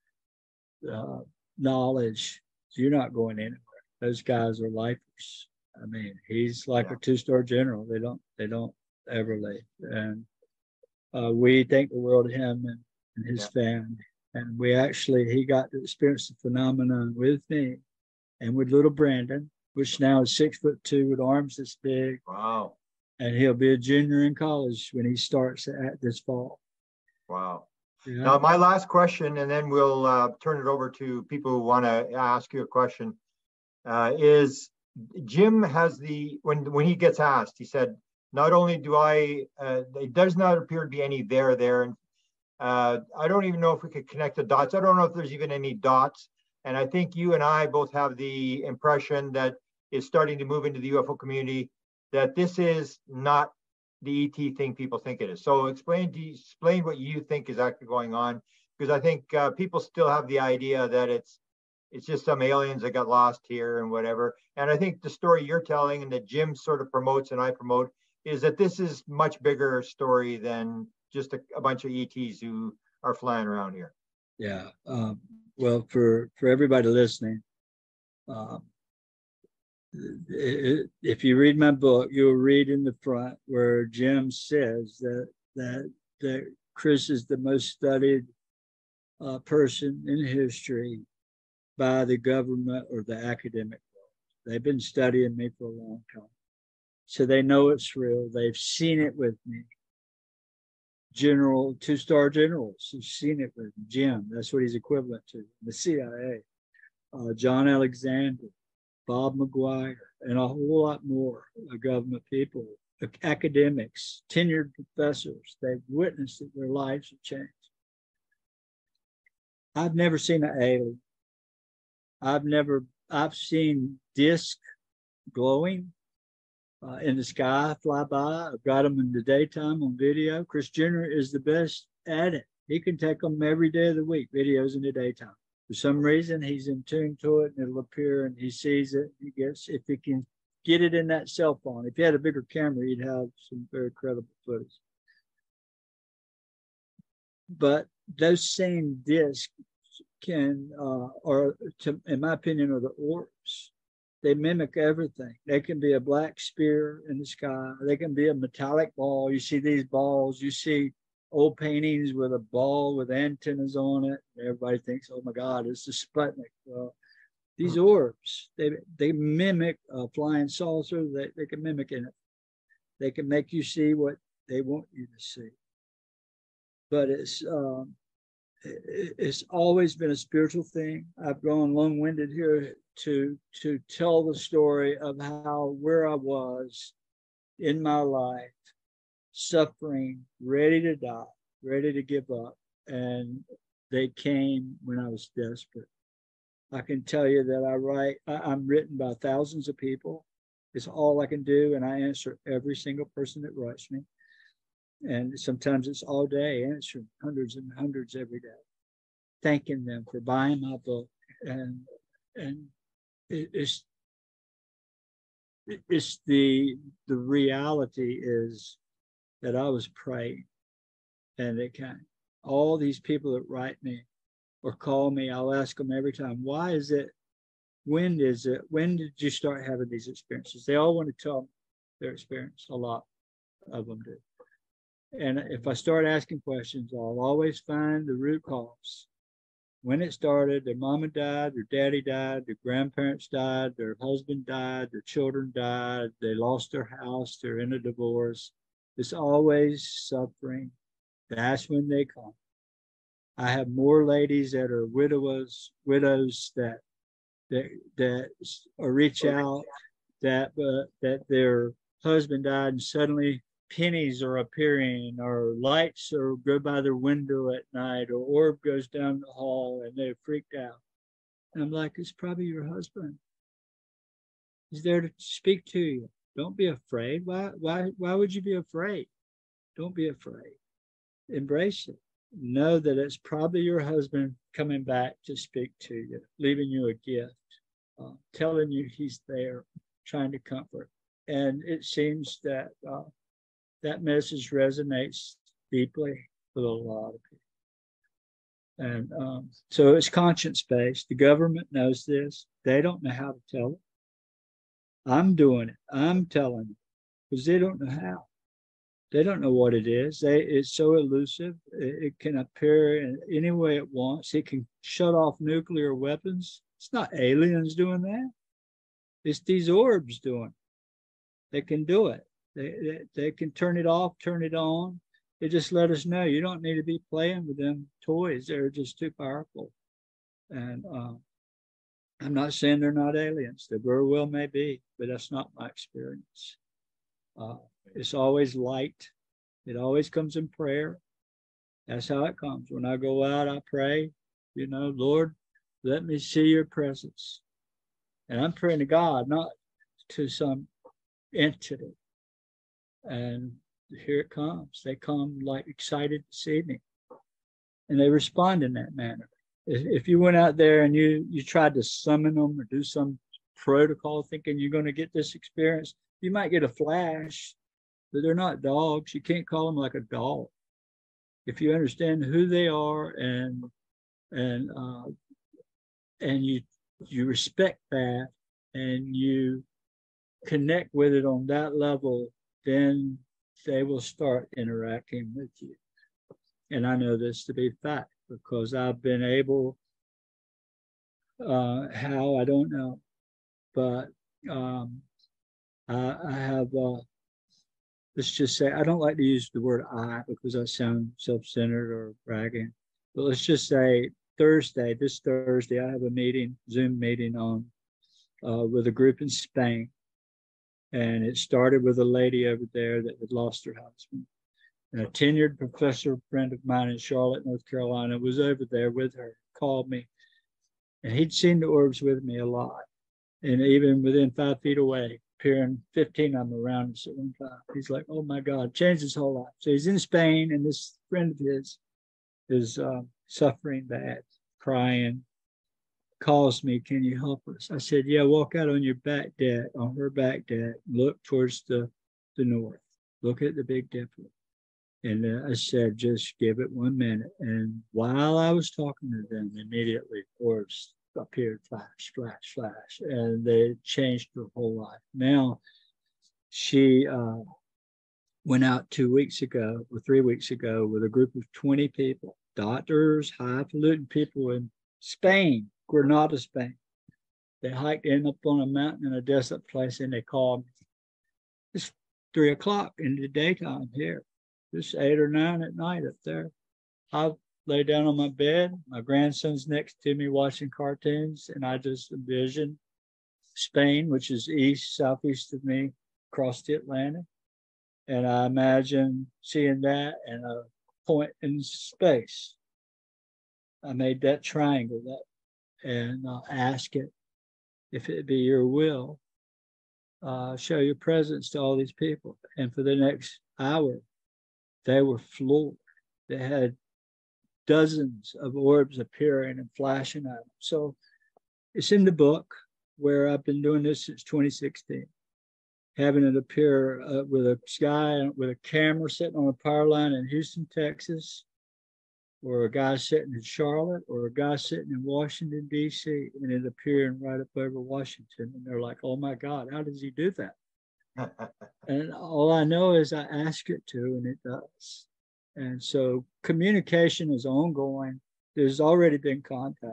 Speaker 1: uh, knowledge, you're not going anywhere. Those guys are lifers. I mean, he's like yeah. a two-star general. They don't, they don't ever leave. And uh, we thank the world of him and, and his yeah. family. And we actually, he got to experience the phenomenon with me and with little Brandon, which now is six foot two with arms this big.
Speaker 2: Wow.
Speaker 1: And he'll be a junior in college when he starts at this fall.
Speaker 2: Wow.
Speaker 1: Yeah.
Speaker 2: Now, my last question, and then we'll uh, turn it over to people who want to ask you a question, uh, is Jim has the, when, when he gets asked, he said, not only do I, uh, it does not appear to be any there there. And uh, I don't even know if we could connect the dots. I don't know if there's even any dots. And I think you and I both have the impression that it's starting to move into the U F O community, that this is not the E T thing people think it is. So explain to you, explain what you think is actually going on, because I think uh, people still have the idea that it's it's just some aliens that got lost here and whatever. And I think the story you're telling and that Jim sort of promotes and I promote is that this is much bigger story than just a, a bunch of E Ts who are flying around here.
Speaker 1: Yeah. Um, well, for for everybody listening, um, if you read my book, you'll read in the front where Jim says that that that Chris is the most studied uh, person in history by the government or the academic world. They've been studying me for a long time, so they know it's real. They've seen it with me. General, two-star generals have seen it with Jim. That's what he's equivalent to. The C I A, uh, John Alexander, Bob McGuire, and a whole lot more government people, academics, tenured professors. They've witnessed that their lives have changed. I've never seen an alien. I've never, I've seen discs glowing uh, in the sky fly by. I've got them in the daytime on video. Chris Junior is the best at it. He can take them every day of the week, videos in the daytime. For some reason, he's in tune to it and it'll appear and he sees it. He gets, if he can get it in that cell phone, if he had a bigger camera, he'd have some very credible footage. But those same discs can, uh, or to, in my opinion, are the orbs. They mimic everything. They can be a black spear in the sky. They can be a metallic ball. You see these balls, you see old paintings with a ball with antennas on it. Everybody thinks, oh my God, it's the Sputnik. Well, these orbs, they they mimic a flying saucer. They, they can mimic in it. They can make you see what they want you to see. But it's um, it, it's always been a spiritual thing. I've gone long-winded here to to tell the story of how where I was in my life, suffering, ready to die, ready to give up. And they came when I was desperate. I can tell you that I write, I, I'm written by thousands of people. It's all I can do. And I answer every single person that writes me. And sometimes it's all day, answering hundreds and hundreds every day, thanking them for buying my book. And and it, it's it's the the reality is that I was praying, and it came. All these people that write me or call me, I'll ask them every time, why is it, when is it, when did you start having these experiences? They all want to tell their experience. A lot of them do. And if I start asking questions, I'll always find the root cause. When it started, their mama died, their daddy died, their grandparents died, their husband died, their children died, they lost their house, they're in a divorce. It's always suffering. That's when they come. I have more ladies that are widows, widows that that that reach out, that uh, that their husband died and suddenly pennies are appearing, or lights or go by their window at night, or orb goes down the hall and they're freaked out. And I'm like, it's probably your husband. He's there to speak to you. Don't be afraid. Why, why, why would you be afraid? Don't be afraid. Embrace it. Know that it's probably your husband coming back to speak to you, leaving you a gift, uh, telling you he's there, trying to comfort. And it seems that uh, that message resonates deeply with a lot of people. And um, so it's conscience-based. The government knows this. They don't know how to tell it. I'm doing it. I'm telling it because they don't know how. They don't know what it is. They, it's so elusive. It, it can appear in any way it wants. It can shut off nuclear weapons. It's not aliens doing that. It's these orbs doing it. They can do it. They, they, they can turn it off, turn it on. They just let us know you don't need to be playing with them toys. They're just too powerful. And um, I'm not saying they're not aliens. They very well may be, but that's not my experience. Uh, it's always light. It always comes in prayer. That's how it comes. When I go out, I pray, you know, Lord, let me see your presence. And I'm praying to God, not to some entity. And here it comes. They come like excited to see me. And they respond in that manner. If, if you went out there and you, you tried to summon them or do some protocol thinking you're going to get this experience, you might get a flash, but they're not dogs. You can't call them like a dog. If you understand who they are and and uh, and you you respect that and you connect with it on that level, then they will start interacting with you. And I know this to be fact because I've been able, uh, how, I don't know, but um, I, I have, uh, let's just say, I don't like to use the word I because I sound self-centered or bragging, but let's just say Thursday, this Thursday, I have a meeting, Zoom meeting on uh, with a group in Spain. And it started with a lady over there that had lost her husband. And a tenured professor friend of mine in Charlotte, North Carolina, was over there with her, called me. And he'd seen the orbs with me a lot. And even within five feet away, appearing fifteen of them around us at one time. He's like, oh my God, changed his whole life. So he's in Spain, and this friend of his is uh, suffering bad, crying, calls me, can you help us? I said, yeah, walk out on your back deck, on her back deck, look towards the, the north, look at the Big Dipper. And uh, I said, just give it one minute. And while I was talking to them, immediately orbs appeared, flash, flash, flash, and they changed her whole life. Now, she uh, went out two weeks ago or three weeks ago with a group of twenty people, doctors, highfalutin people in Spain, Granada, Spain. They hiked in up on a mountain in a desolate place, and they called me. It's three o'clock in the daytime here. It's eight or nine at night up there. I lay down on my bed. My grandson's next to me watching cartoons, and I just envisioned Spain, which is east, southeast of me, across the Atlantic. And I imagine seeing that and a point in space. I made that triangle that, and I'll ask it, if it be your will, uh, show your presence to all these people. And for the next hour, they were floored. They had dozens of orbs appearing and flashing at them. So it's in the book, where I've been doing this since twenty sixteen, having it appear uh, with a guy with a camera sitting on a power line in Houston, Texas, or a guy sitting in Charlotte, or a guy sitting in Washington, D C, and it appearing right up over Washington. And they're like, oh my God, how does he do that? And all I know is I ask it to, and it does. And so communication is ongoing. There's already been contact.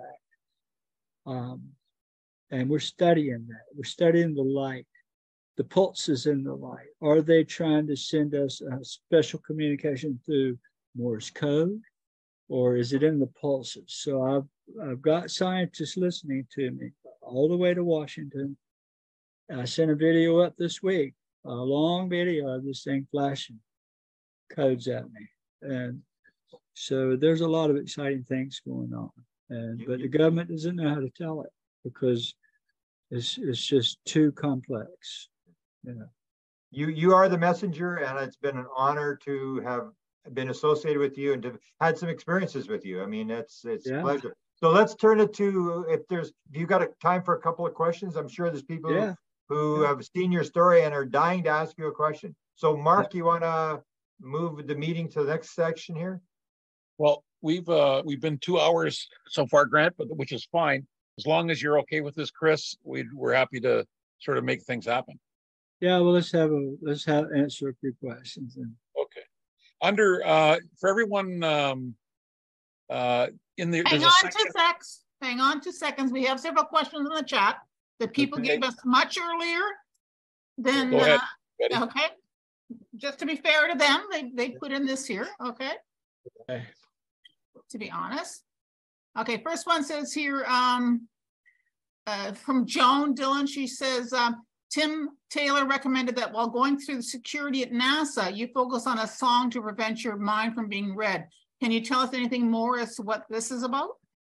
Speaker 1: Um, and we're studying that. We're studying the light, the pulses in the light. Are they trying to send us a special communication through Morse code, or is it in the pulses? So I've, I've got scientists listening to me all the way to Washington. I sent a video up this week, a long video of this thing flashing codes at me. And so there's a lot of exciting things going on. And but the government doesn't know how to tell it, because it's it's just too complex. You know.
Speaker 2: You you are the messenger, and it's been an honor to have been associated with you and to had some experiences with you. I mean, it's it's yeah. a pleasure. So let's turn it to, if there's, if you got a time for a couple of questions. I'm sure there's people yeah. who, who yeah. have seen your story and are dying to ask you a question. So Mark, yeah. you want to move the meeting to the next section here?
Speaker 3: Well, we've uh, we've been two hours so far, Grant, but which is fine. As long as you're okay with this, Chris, we we're happy to sort of make things happen.
Speaker 1: Yeah, well, let's have a let's have answer a few questions. And...
Speaker 3: Okay. Under uh, for everyone um, uh, in the
Speaker 4: hang on two seconds. Hang on two seconds. We have several questions in the chat that people okay. gave us much earlier. Then
Speaker 3: Go ahead,
Speaker 4: uh, okay. Just to be fair to them, they they put in this here. Okay.
Speaker 1: Okay.
Speaker 4: To be honest. Okay, first one says here um, uh, from Joan Dillon, she says, um, Tim Taylor recommended that while going through the security at NASA, you focus on a song to prevent your mind from being read. Can you tell us anything more as to what this is about?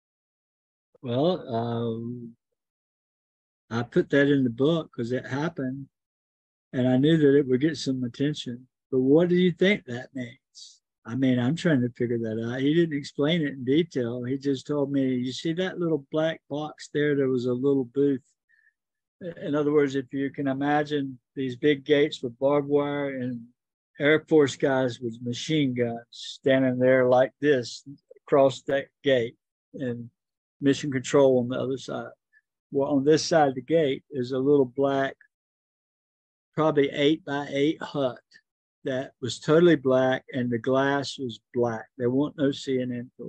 Speaker 1: Well, um, I put that in the book because it happened and I knew that it would get some attention. But what do you think that means? I mean, I'm trying to figure that out. He didn't explain it in detail. He just told me, you see that little black box there? There was a little booth. In other words, if you can imagine these big gates with barbed wire and Air Force guys with machine guns standing there like this across that gate and mission control on the other side. Well, on this side of the gate is a little black, probably eight by eight hut that was totally black, and the glass was black. There wasn't no seeing into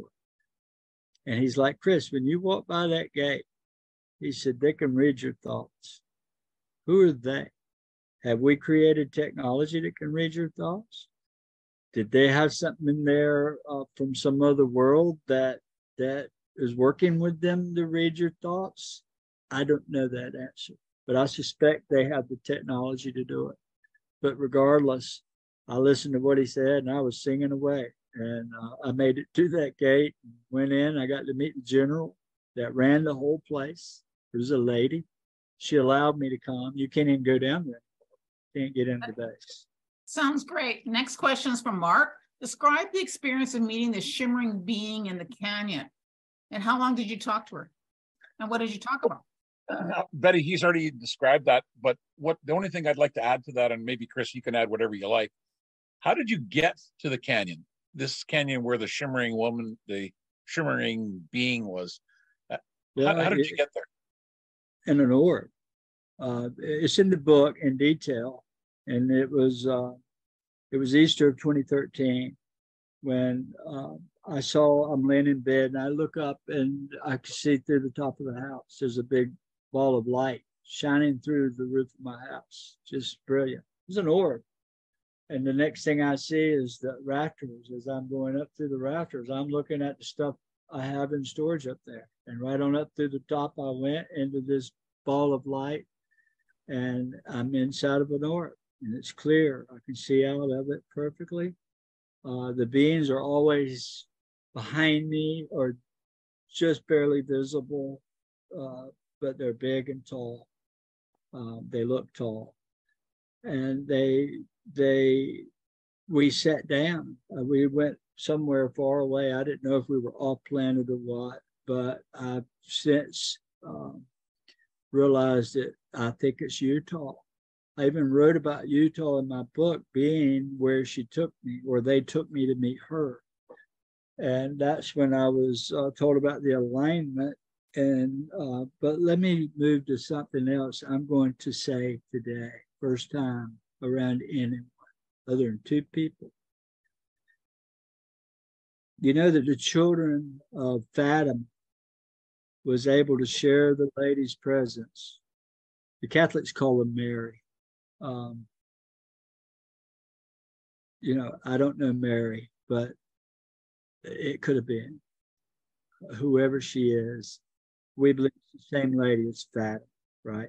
Speaker 1: it. And he's like, Chris, when you walk by that gate, he said, they can read your thoughts. Who are they? Have we created technology that can read your thoughts? Did they have something in there uh, from some other world that that is working with them to read your thoughts? I don't know that answer, but I suspect they have the technology to do it. But regardless, I listened to what he said and I was singing away. And uh, I made it to that gate, went in. I got to meet the general that ran the whole place. It was a lady. She allowed me to come. You can't even go down there. Can't get into the base.
Speaker 4: Sounds great. Next question is from Mark. Describe the experience of meeting the shimmering being in the canyon. And how long did you talk to her? And what did you talk about?
Speaker 3: Uh, Betty, he's already described that. But what the only thing I'd like to add to that, and maybe Chris, you can add whatever you like. How did you get to the canyon? This canyon where the shimmering woman, the shimmering being was. Uh, yeah, how, how did it, you get there?
Speaker 1: In an orb. Uh, it's in the book in detail, and it was uh, it was Easter of twenty thirteen when uh, I saw I'm laying in bed and I look up and I could see through the top of the house. There's a big ball of light shining through the roof of my house. Just brilliant. It was an orb. And the next thing I see is the rafters. As I'm going up through the rafters, I'm looking at the stuff I have in storage up there. And right on up through the top, I went into this ball of light, and I'm inside of an orb. and it's clear. I can see out of it perfectly. Uh, the beings are always behind me or just barely visible, uh, but they're big and tall. Uh, they look tall, and they they we sat down. Uh, we went somewhere far away. I didn't know if we were off planet or what, but I've since um, realized that I think it's Utah. I even wrote about Utah in my book, being where she took me, or they took me to meet her. And that's when I was uh, told about the alignment. And uh, but let me move to something else I'm going to say today, first time around anyone other than two people. You know that the children of Fatima was able to share the lady's presence. The Catholics call her Mary. Um, you know, I don't know Mary, but it could have been whoever she is. We believe it's the same lady as Fatima, right?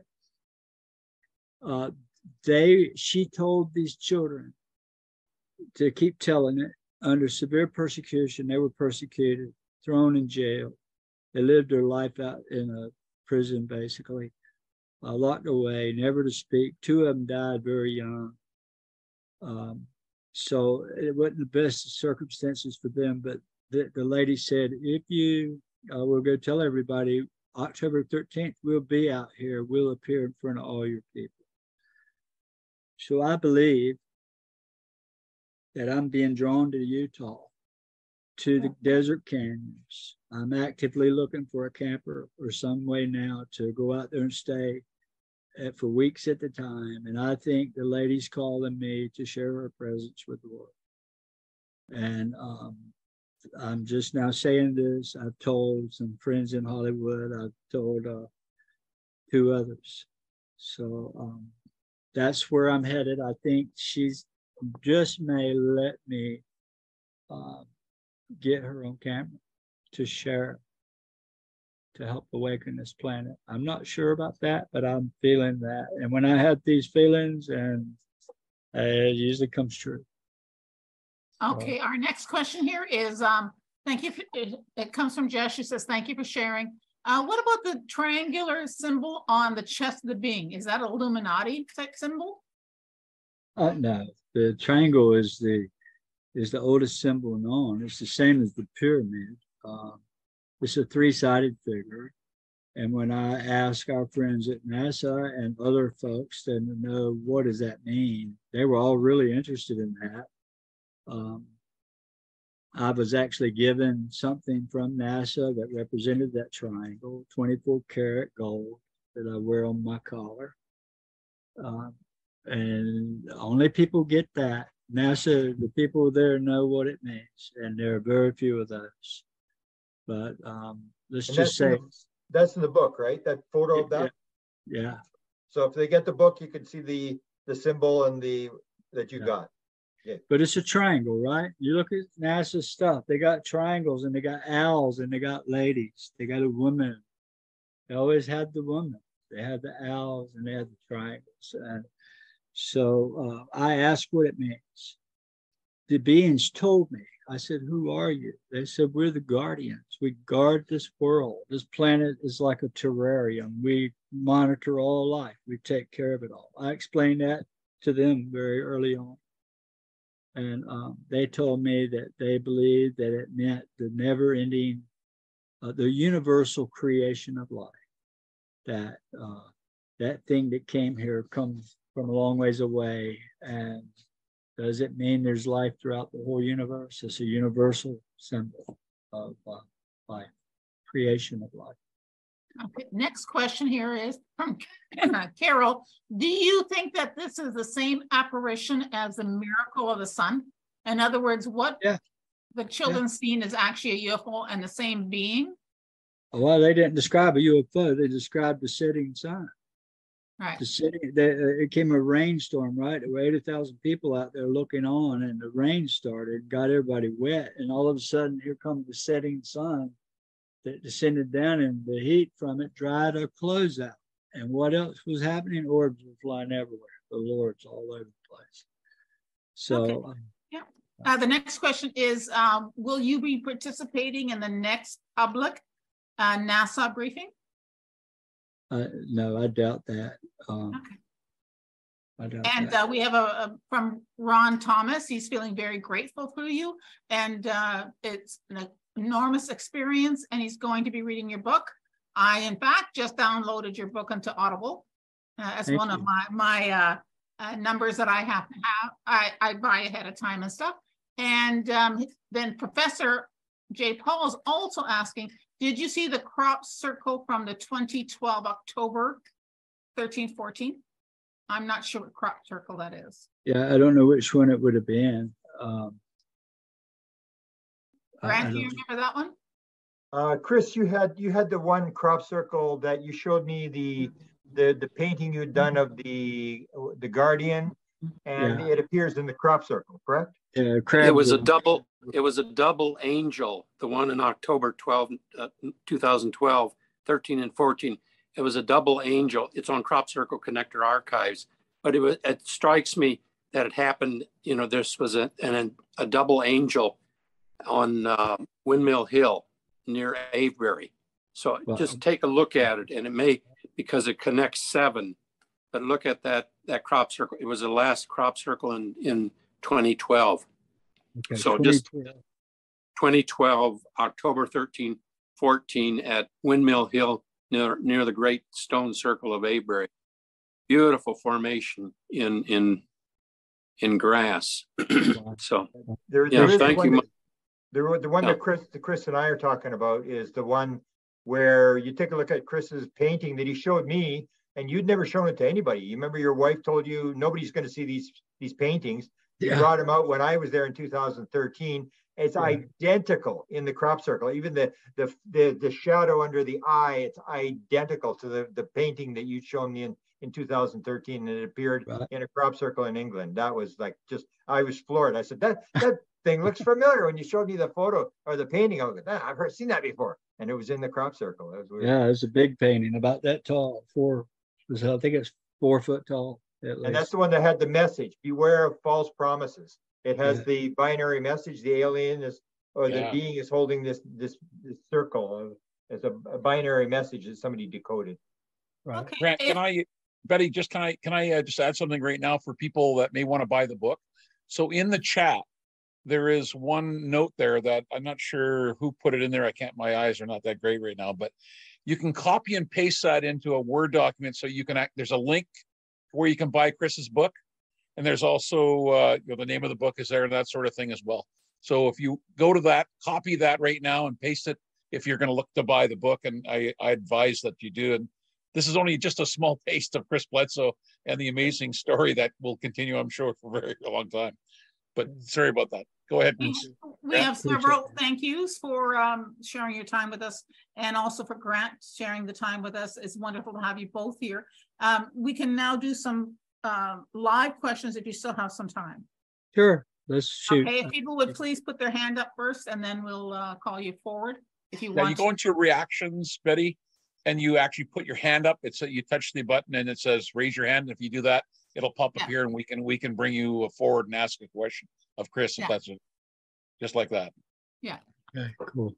Speaker 1: Uh, they, she told these children to keep telling it. Under severe persecution, they were persecuted, thrown in jail. They lived their life out in a prison, basically, uh, locked away, never to speak. Two of them died very young. Um, so it wasn't the best circumstances for them, but the, the lady said, if you uh, will go tell everybody, October thirteenth, we'll be out here. We'll appear in front of all your people. So I believe that I'm being drawn to Utah, to the desert canyons. I'm actively looking for a camper or some way now to go out there and stay at, for weeks at a time. And I think the lady's calling me to share her presence with the world. And um, I'm just now saying this. I've told some friends in Hollywood. I've told uh, two others. So um, that's where I'm headed. I think she's just may let me uh, get her on camera to share, to help awaken this planet. I'm not sure about that, but I'm feeling that. And when I have these feelings, and uh, it usually comes true.
Speaker 4: Okay, our next question here is, um, thank you. For, it, it comes from Jess. She says, thank you for sharing. Uh, what about the triangular symbol on the chest of the being? Is that an Illuminati type symbol?
Speaker 1: Uh, no, the triangle is the is the oldest symbol known. It's the same as the pyramid. Uh, it's a three-sided figure. And when I ask our friends at NASA and other folks to know what does that mean, they were all really interested in that. Um, I was actually given something from NASA that represented that triangle, twenty-four karat gold, that I wear on my collar. Uh, and only people get that. NASA, the people there know what it means, and there are very few of those. But um, let's
Speaker 2: And
Speaker 1: just
Speaker 2: that's
Speaker 1: say
Speaker 2: in the, that's in the book, right? That photo of that.
Speaker 1: Yeah. yeah.
Speaker 2: So if they get the book, you can see the the symbol and the that you
Speaker 1: Yeah.
Speaker 2: got. Yeah.
Speaker 1: But it's a triangle, right? You look at NASA stuff. They got triangles, and they got owls, and they got ladies. They got a woman. They always had the woman. They had the owls, and they had the triangles. And so uh, I asked what it means. The beings told me. I said, who are you? They said, we're the guardians. We guard this world. This planet is like a terrarium. We monitor all life. We take care of it all. I explained that to them very early on. And um, they told me that they believed that it meant the never-ending, uh, the universal creation of life. That uh, that thing that came here comes from a long ways away. And does it mean there's life throughout the whole universe? It's a universal symbol of uh, life, creation of life.
Speaker 4: Okay, next question here is from Carol. Do you think that this is the same apparition as the miracle of the sun? In other words, what
Speaker 1: yeah.
Speaker 4: the children yeah. seen is actually a U F O and the same being?
Speaker 1: Well, they didn't describe a U F O. They described the setting sun.
Speaker 4: Right.
Speaker 1: The city, they, it came a rainstorm, right? There were eighty thousand people out there looking on, and the rain started, got everybody wet. And all of a sudden, here comes the setting sun that descended down, and the heat from it dried our clothes out. And what else was happening? Orbs were flying everywhere. the Lord's all over the place. So,
Speaker 4: Okay. Yeah. Uh, the next question is, um, will you be participating in the next public uh, NASA briefing?
Speaker 1: uh, no, I doubt that. Um,
Speaker 4: Okay.
Speaker 1: I doubt
Speaker 4: And
Speaker 1: that.
Speaker 4: uh, we have a, a from Ron Thomas. He's feeling very grateful for you, and uh, it's an enormous experience. And he's going to be reading your book. I, in fact, just downloaded your book into Audible uh, as
Speaker 1: Thank
Speaker 4: one of
Speaker 1: you.
Speaker 4: my my uh, uh, numbers that I have to have. I I buy ahead of time and stuff. And um, then Professor Jay Paul is also asking, did you see the crop circle from the twenty twelve October thirteenth, fourteenth? I'm not sure what crop circle that is.
Speaker 1: Yeah, I don't know which one it would have been. Um, I- I
Speaker 4: Grant, do you
Speaker 1: don't-
Speaker 4: remember that one?
Speaker 2: Uh, Chris, you had, you had the one crop circle that you showed me the, the, the painting you'd done of the, the Guardian, and
Speaker 1: Yeah.
Speaker 2: it appears in the crop circle, correct?
Speaker 1: Yeah,
Speaker 5: It
Speaker 1: crab
Speaker 5: was a
Speaker 1: wood.
Speaker 5: double, it was a double angel, the one in October twelfth, uh, two thousand twelve, thirteen and fourteen. It was a double angel. It's on Crop Circle Connector Archives, but it was, it strikes me that it happened, you know, this was a, an, a double angel on uh, Windmill Hill near Avebury. So
Speaker 1: Wow.
Speaker 5: just take a look at it, and it may, because it connects seven, but look at that, that crop circle. It was the last crop circle in, in twenty twelve.
Speaker 1: Okay,
Speaker 5: So just
Speaker 1: twenty twelve.
Speaker 5: twenty twelve, October thirteenth, fourteen at Windmill Hill near, near the Great Stone Circle of Avebury. Beautiful formation in, in, in grass. So,
Speaker 2: There,
Speaker 5: Yeah,
Speaker 2: there is the
Speaker 5: thank
Speaker 2: one
Speaker 5: you,
Speaker 2: that-
Speaker 5: Mike.
Speaker 2: There, the one
Speaker 5: Yeah.
Speaker 2: that Chris, the Chris and I are talking about is the one where you take a look at Chris's painting that he showed me, and you'd never shown it to anybody. You remember your wife told you nobody's going to see these these paintings. You
Speaker 1: Yeah.
Speaker 2: brought them out when I was there in two thousand thirteen. It's
Speaker 1: Yeah.
Speaker 2: identical in the crop circle. Even the the the the shadow under the eye, it's identical to the the painting that you'd shown me in in two thousand thirteen, and it appeared
Speaker 1: Right.
Speaker 2: in a crop circle in England. That was like just, I was floored. I said, that that thing looks familiar. When you showed me the photo or the painting, I was like, I've heard seen that before, and it was in the crop circle. It was weird.
Speaker 1: Yeah, it's a big painting about that tall. Four, I think it's four foot tall. At
Speaker 2: And that's
Speaker 1: least.
Speaker 2: the one that had the message: beware of false promises. It has
Speaker 1: Yeah.
Speaker 2: the binary message. The alien is, or the
Speaker 3: Yeah.
Speaker 2: being is holding this this, this circle of as a, a binary message that somebody decoded.
Speaker 1: Right.
Speaker 4: Okay.
Speaker 3: Grant,
Speaker 4: if-
Speaker 3: can I, Betty, just can I, can I uh, just add something right now for people that may want to buy the book? So in the chat, there is one note there that I'm not sure who put it in there. I can't, my eyes are not that great right now, but you can copy and paste that into a Word document. So you can act, there's a link where you can buy Chris's book. And there's also, uh, you know, the name of the book is there and that sort of thing as well. So if you go to that, copy that right now and paste it if you're going to look to buy the book. And I, I advise that you do. And this is only just a small taste of Chris Bledsoe and the amazing story that will continue, I'm sure, for a very long time. But sorry about that. Go ahead.
Speaker 4: We we
Speaker 3: Yeah,
Speaker 4: have
Speaker 1: appreciate
Speaker 4: several
Speaker 1: it.
Speaker 4: thank yous for um, sharing your time with us, and also for Grant sharing the time with us. It's wonderful to have you both here. Um, we can now do some um, live questions if you still have some time.
Speaker 1: Sure, let's shoot.
Speaker 4: Okay, if people would please put their hand up first, and then we'll uh, call you forward if you
Speaker 3: Yeah,
Speaker 4: want.
Speaker 3: you go into reactions, Betty, and you actually put your hand up. It's, you touch the button and it says, raise your hand. If you do that, it'll pop
Speaker 4: Yeah.
Speaker 3: up here and we can, we can bring you forward and ask a question of Chris, if
Speaker 4: Yeah.
Speaker 3: that's it. Just like that.
Speaker 1: Okay, cool.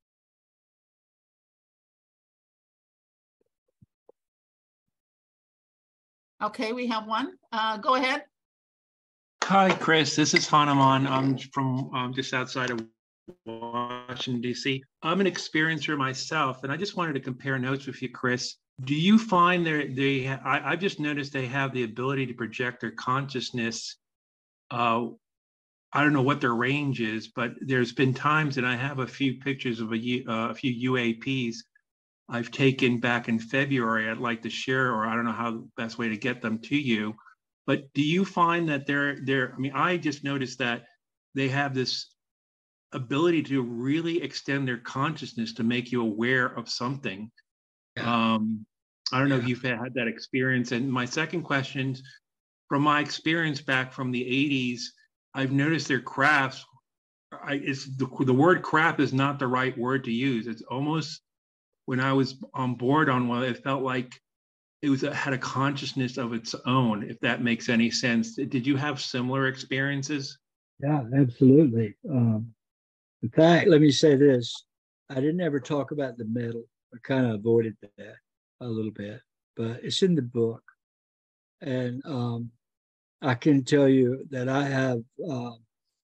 Speaker 4: Okay, we have one. Uh, go ahead.
Speaker 6: Hi, Chris. This is Hanuman. I'm from um, just outside of Washington, D C. I'm an experiencer myself, and I just wanted to compare notes with you, Chris. Do you find they they? I, I've just noticed they have the ability to project their consciousness. Uh, I don't know what their range is, but there's been times that I have a few pictures of a, U- uh, a few U A Ps I've taken back in February. I'd like to share, or I don't know how the best way to get them to you. But do you find that they're they're? I mean, I just noticed that they have this ability to really extend their consciousness to make you aware of something.
Speaker 1: Yeah.
Speaker 6: Um, I don't know
Speaker 1: Yeah.
Speaker 6: if you've had that experience. And my second question, from my experience back from the eighties, I've noticed their crafts. I, it's the, the word crap is not the right word to use. It's almost, when I was on board on one, it felt like it was a, had a consciousness of its own, if that makes any sense. Did you have similar experiences?
Speaker 1: Yeah, absolutely. Um, in fact, let me say this. I didn't ever talk about the metal. I kind of avoided that a little bit, but it's in the book. And um, I can tell you that I have uh,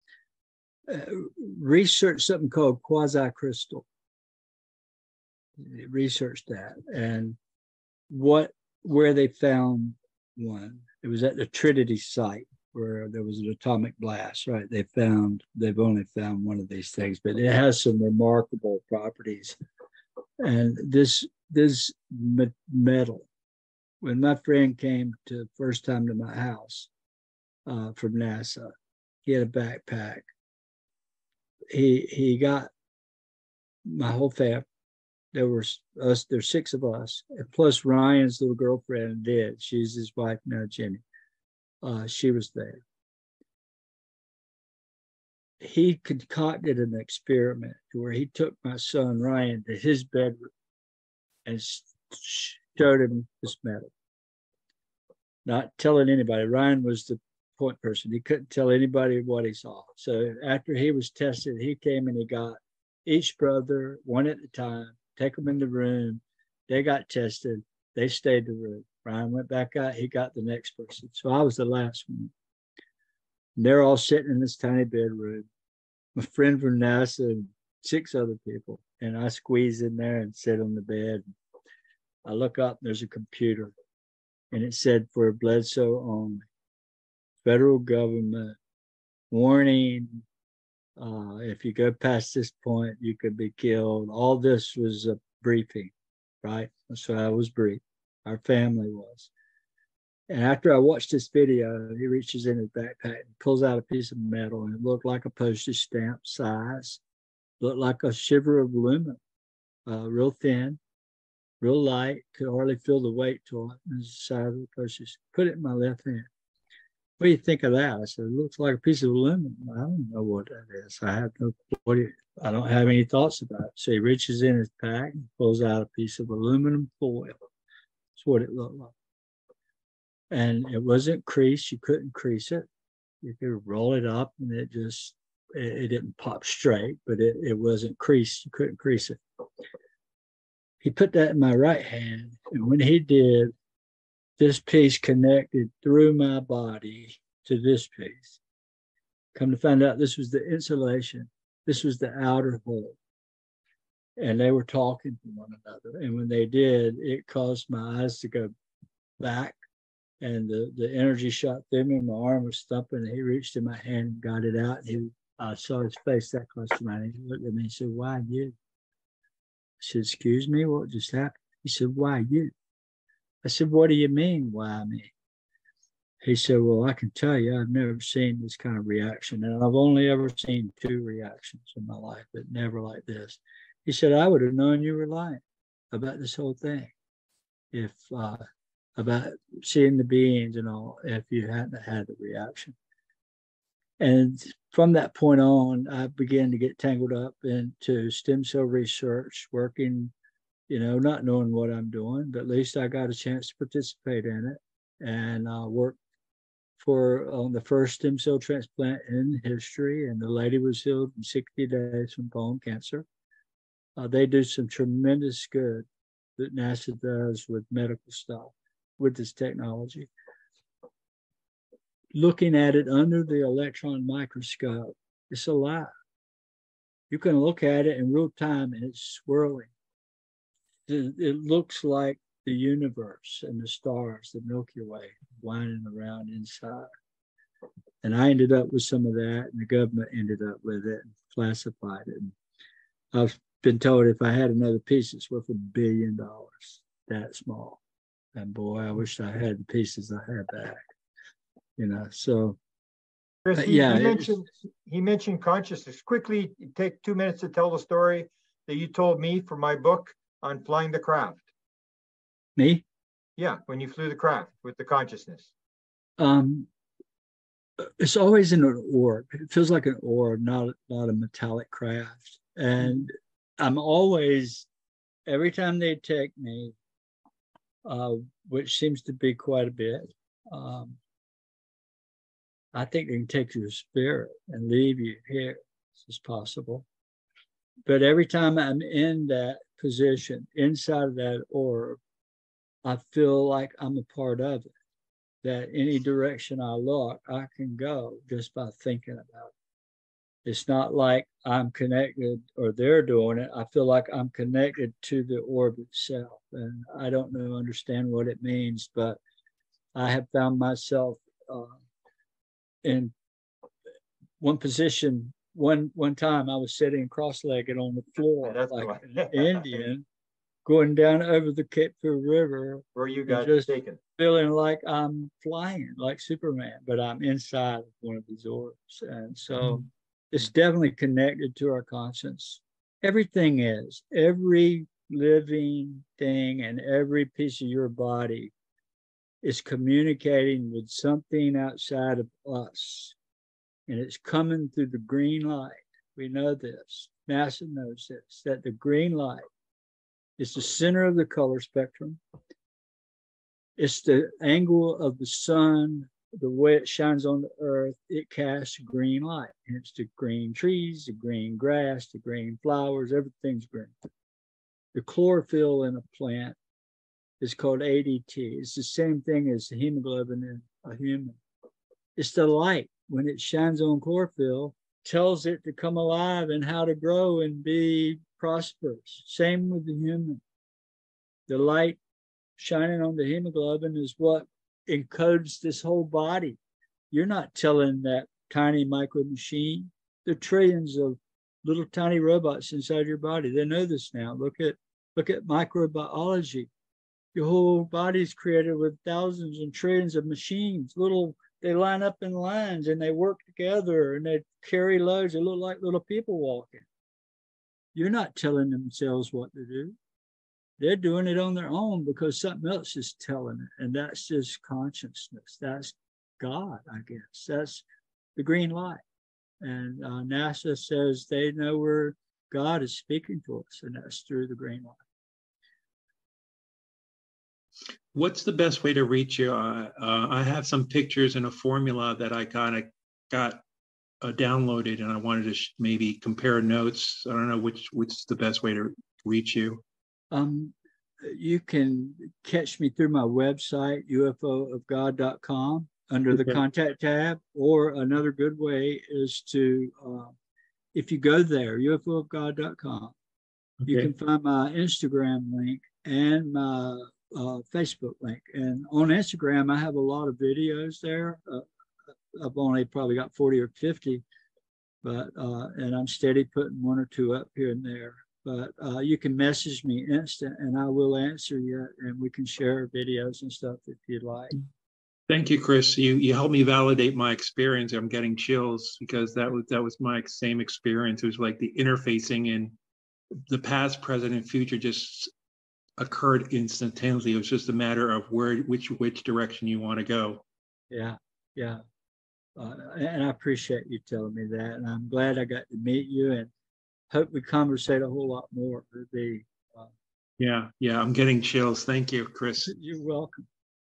Speaker 1: researched something called quasi-crystal. Researched that. And what where they found one. It was at the Trinity site where there was an atomic blast, right? They found, they've only found one of these things, but it has some remarkable properties. And this, this metal, when my friend came to first time to my house uh, from NASA, he had a backpack. He, he got my whole family. There were us, there's six of us, and plus Ryan's little girlfriend did. She's his wife now, Jenny. Uh, she was there. He concocted an experiment where he took my son Ryan to his bedroom and showed him this metal. Not telling anybody. Ryan was the point person. He couldn't tell anybody what he saw. So after he was tested, he came and he got each brother, one at a time, take them in the room. They got tested. They stayed in the room. Ryan went back out. He got the next person. So I was the last one. And they're all sitting in this tiny bedroom. My friend from NASA and six other people. And I squeeze in there and sit on the bed. I look up, and there's a computer. And it said for Bledsoe only. Federal government warning. Uh, if you go past this point, you could be killed. All this was a briefing, right? So I was briefed. Our family was. And after I watched this video, he reaches in his backpack and pulls out a piece of metal, and it looked like a postage stamp size, looked like a shiver of aluminum, uh, real thin, real light, could hardly feel the weight to it. And the side of the postage. Put it in my left hand. What do you think of that? I said, it looks like a piece of aluminum. I don't know what that is. I have no, what do you, I don't have any thoughts about it. So he reaches in his pack and pulls out a piece of aluminum foil. That's what it looked like. And it wasn't creased. You couldn't crease it. You could roll it up and it just, it, it didn't pop straight, but it, it wasn't creased. You couldn't crease it. He put that in my right hand. And when he did, this piece connected through my body to this piece. Come to find out, this was the insulation. This was the outer hole. And they were talking to one another. And when they did, it caused my eyes to go back. And the, the energy shot through me. My arm was thumping. And he reached in my hand and got it out. And he, I saw his face that close to mine. He looked at me and said, why you? I said, excuse me, what just happened? He said, why you? I said, what do you mean, why me? He said, well, I can tell you, I've never seen this kind of reaction. And I've only ever seen two reactions in my life, but never like this. He said, I would have known you were lying about this whole thing. If, uh, about seeing the beings and all, if you hadn't had the reaction. And from that point on, I began to get tangled up into stem cell research, working, you know, not knowing what I'm doing, but at least I got a chance to participate in it. And I uh, worked for on the first stem cell transplant in history, and the lady was healed in sixty days from colon cancer. Uh, they do some tremendous good that NASA does with medical stuff, with this technology. Looking at it under the electron microscope, it's alive. You can look at it in real time and it's swirling. It looks like the universe and the stars, the Milky Way, winding around inside. And I ended up with some of that, and the government ended up with it and classified it. And I've been told if I had another piece, it's worth a billion dollars, that small. And boy, I wish I had the pieces I had back, you know, so.
Speaker 2: Chris, he,
Speaker 1: yeah,
Speaker 2: he mentioned, he mentioned consciousness. Quickly, take two minutes to tell the story that you told me for my book on flying the craft.
Speaker 1: Me?
Speaker 2: Yeah, when you flew the craft with the consciousness.
Speaker 1: Um, it's always in an orb. It feels like an orb, not, not a metallic craft. And I'm always, every time they take me, uh, which seems to be quite a bit. Um, I think they can take your spirit and leave you here. This is possible. But every time I'm in that position, inside of that orb, I feel like I'm a part of it. That any direction I look, I can go just by thinking about it. It's not like I'm connected or they're doing it. I feel like I'm connected to the orb itself. And I don't know, understand what it means, but I have found myself uh, in one position. One one time I was sitting cross-legged on the floor,
Speaker 2: That's
Speaker 1: like
Speaker 2: the
Speaker 1: an Indian, going down over the Cape Fear River.
Speaker 2: Where you got
Speaker 1: just
Speaker 2: taken.
Speaker 1: Feeling like I'm flying like Superman, but I'm inside of one of these orbs. And so mm-hmm. it's definitely connected to our conscience. Everything is, every living thing and every piece of your body is communicating with something outside of us. And it's coming through the green light. We know this. NASA knows this, that the green light is the center of the color spectrum. It's the angle of the sun, the way it shines on the earth, it casts green light. And it's the green trees, the green grass, the green flowers, everything's green. The chlorophyll in a plant is called A D T. It's the same thing as the hemoglobin in a human. It's the light. When it shines on chlorophyll, tells it to come alive and how to grow and be prosperous. Same with the human. The light shining on the hemoglobin is what encodes this whole body. You're not telling that tiny micro machine. There are trillions of little tiny robots inside your body. They know this now. Look at look at microbiology. Your whole body is created with thousands and trillions of machines. Little, they line up in lines and they work together and they carry loads. They look like little people walking. You're not telling themselves what to do. They're doing it on their own because something else is telling it. And that's just consciousness. That's God, I guess. That's the green light. And uh, NASA says they know where God is speaking to us, and that's through the green light.
Speaker 6: What's the best way to reach you? Uh, uh, I have some pictures and a formula that I kind of got uh, downloaded, and I wanted to sh- maybe compare notes. I don't know which which is the best way to reach you.
Speaker 1: Um, you can catch me through my website, U F O of God dot com, under the
Speaker 6: Okay.
Speaker 1: contact tab, or another good way is to, uh, if you go there, U F O of God dot com, okay. You can find my Instagram link and my uh, Facebook link. And on Instagram, I have a lot of videos there. Uh, I've only probably got forty or fifty, but uh, and I'm steady putting one or two up here and there. But uh, you can message me instant and I will answer you, and we can share videos and stuff if you'd like.
Speaker 6: Thank you, Chris. You you helped me validate my experience. I'm getting chills because that was that was my same experience. It was like the interfacing in the past, present, and future just occurred instantaneously. It was just a matter of where which which direction you want to go.
Speaker 1: Yeah, yeah. Uh, and I appreciate you telling me that. And I'm glad I got to meet you and hope we conversate a whole lot more. It'd be, uh,
Speaker 6: yeah, yeah, I'm getting chills. Thank you, Chris.
Speaker 1: You're welcome.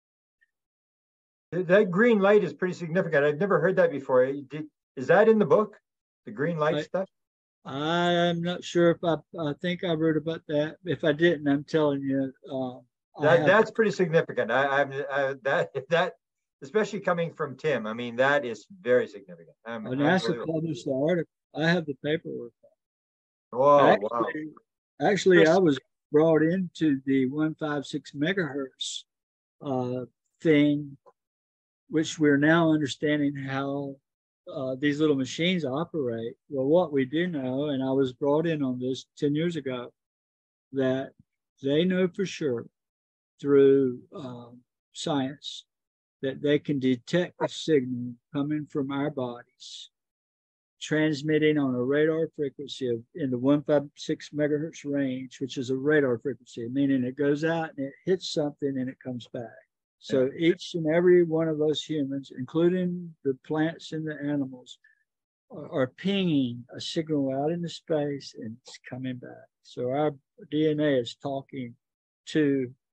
Speaker 2: That green light is pretty significant. I've never heard that before. Did, is that in the book? The green light I, stuff?
Speaker 1: I'm not sure if I, I think I wrote about that. If I didn't, I'm telling you. Uh,
Speaker 2: that
Speaker 1: have,
Speaker 2: That's pretty significant. I, I'm I, that, that, especially coming from Tim. I mean, that is very significant. I'm,
Speaker 1: NASA published the article. I have the paperwork.
Speaker 2: Whoa,
Speaker 1: actually,
Speaker 2: wow.
Speaker 1: Actually,
Speaker 2: Chris,
Speaker 1: I was brought into the one fifty-six megahertz uh, thing, which we're now understanding how uh, these little machines operate. Well, what we do know, and I was brought in on this ten years ago, that they know for sure through uh, science that they can detect a signal coming from our bodies, transmitting on a radar frequency of in the one fifty-six megahertz range, which is a radar frequency, meaning it goes out and it hits something and it comes back. So yeah. Each and every one of us humans, including the plants and the animals, are, are pinging a signal out into space and it's coming back. So our D N A is talking to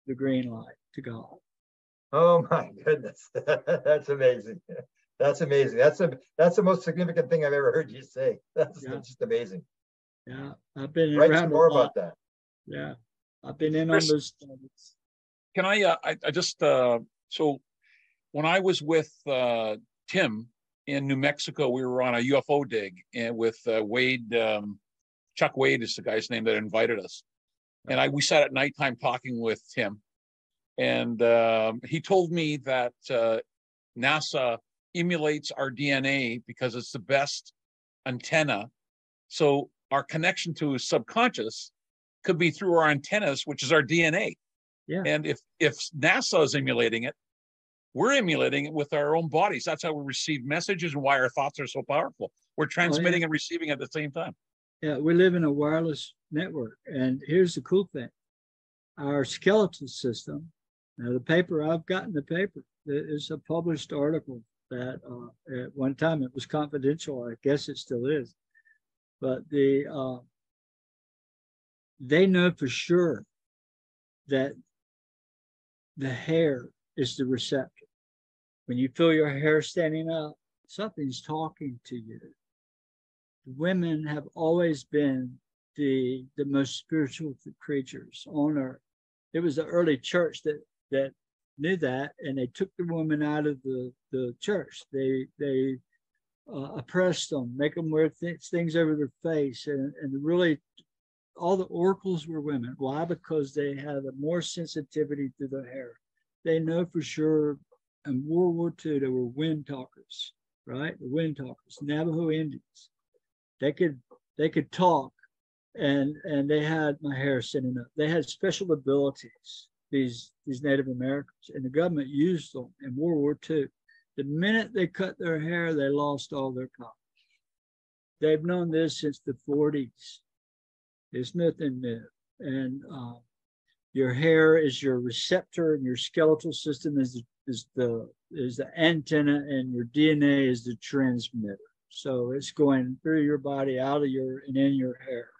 Speaker 1: the green light to God.
Speaker 2: Oh my goodness. That's amazing. That's amazing. That's a that's the most significant thing I've ever heard you say. That's,
Speaker 1: Yeah.
Speaker 2: that's just amazing.
Speaker 1: Yeah, I've been
Speaker 2: Write
Speaker 1: around
Speaker 2: some
Speaker 1: a
Speaker 2: more
Speaker 1: lot.
Speaker 2: about that.
Speaker 1: Yeah, I've been in
Speaker 3: Chris,
Speaker 1: on those studies.
Speaker 3: Can I, uh, I, I just, uh, so when I was with uh, Tim in New Mexico, we were on a U F O dig and with uh, Wade, um, Chuck Wade is the guy's name that invited us. And I we sat at nighttime talking with Tim. And um, he told me that uh, NASA emulates our D N A because it's the best antenna. So our connection to subconscious could be through our antennas, which is our D N A.
Speaker 1: Yeah.
Speaker 3: And if if NASA is emulating it, we're emulating it with our own bodies. That's how we receive messages and why our thoughts are so powerful. We're transmitting
Speaker 1: oh, yeah.
Speaker 3: and receiving at the same time.
Speaker 1: Yeah, we live in a wireless network. And here's the cool thing. Our skeletal system, now the paper, I've gotten the paper. It's a published article that uh, at one time it was confidential. I guess it still is. But the uh, they know for sure that the hair is the receptor. When you feel your hair standing up, something's talking to you. Women have always been the the most spiritual creatures on earth. It was the early church that that knew that, and they took the woman out of the the church. They they uh, oppressed them, make them wear th- things over their face, and and really all the oracles were women. Why? Because they had a more sensitivity to their hair. They know for sure. In World War Two, there were wind talkers, right? The wind talkers, Navajo Indians. They could they could talk, and and they had my hair sitting up. They had special abilities, these these Native Americans, and the government used them in World War Two. The minute they cut their hair, they lost all their color. They've known this since the forties. It's nothing new. And uh, your hair is your receptor, and your skeletal system is the, is the is the antenna, and your D N A is the transmitter. So it's going through your body, out of your, and in your hair.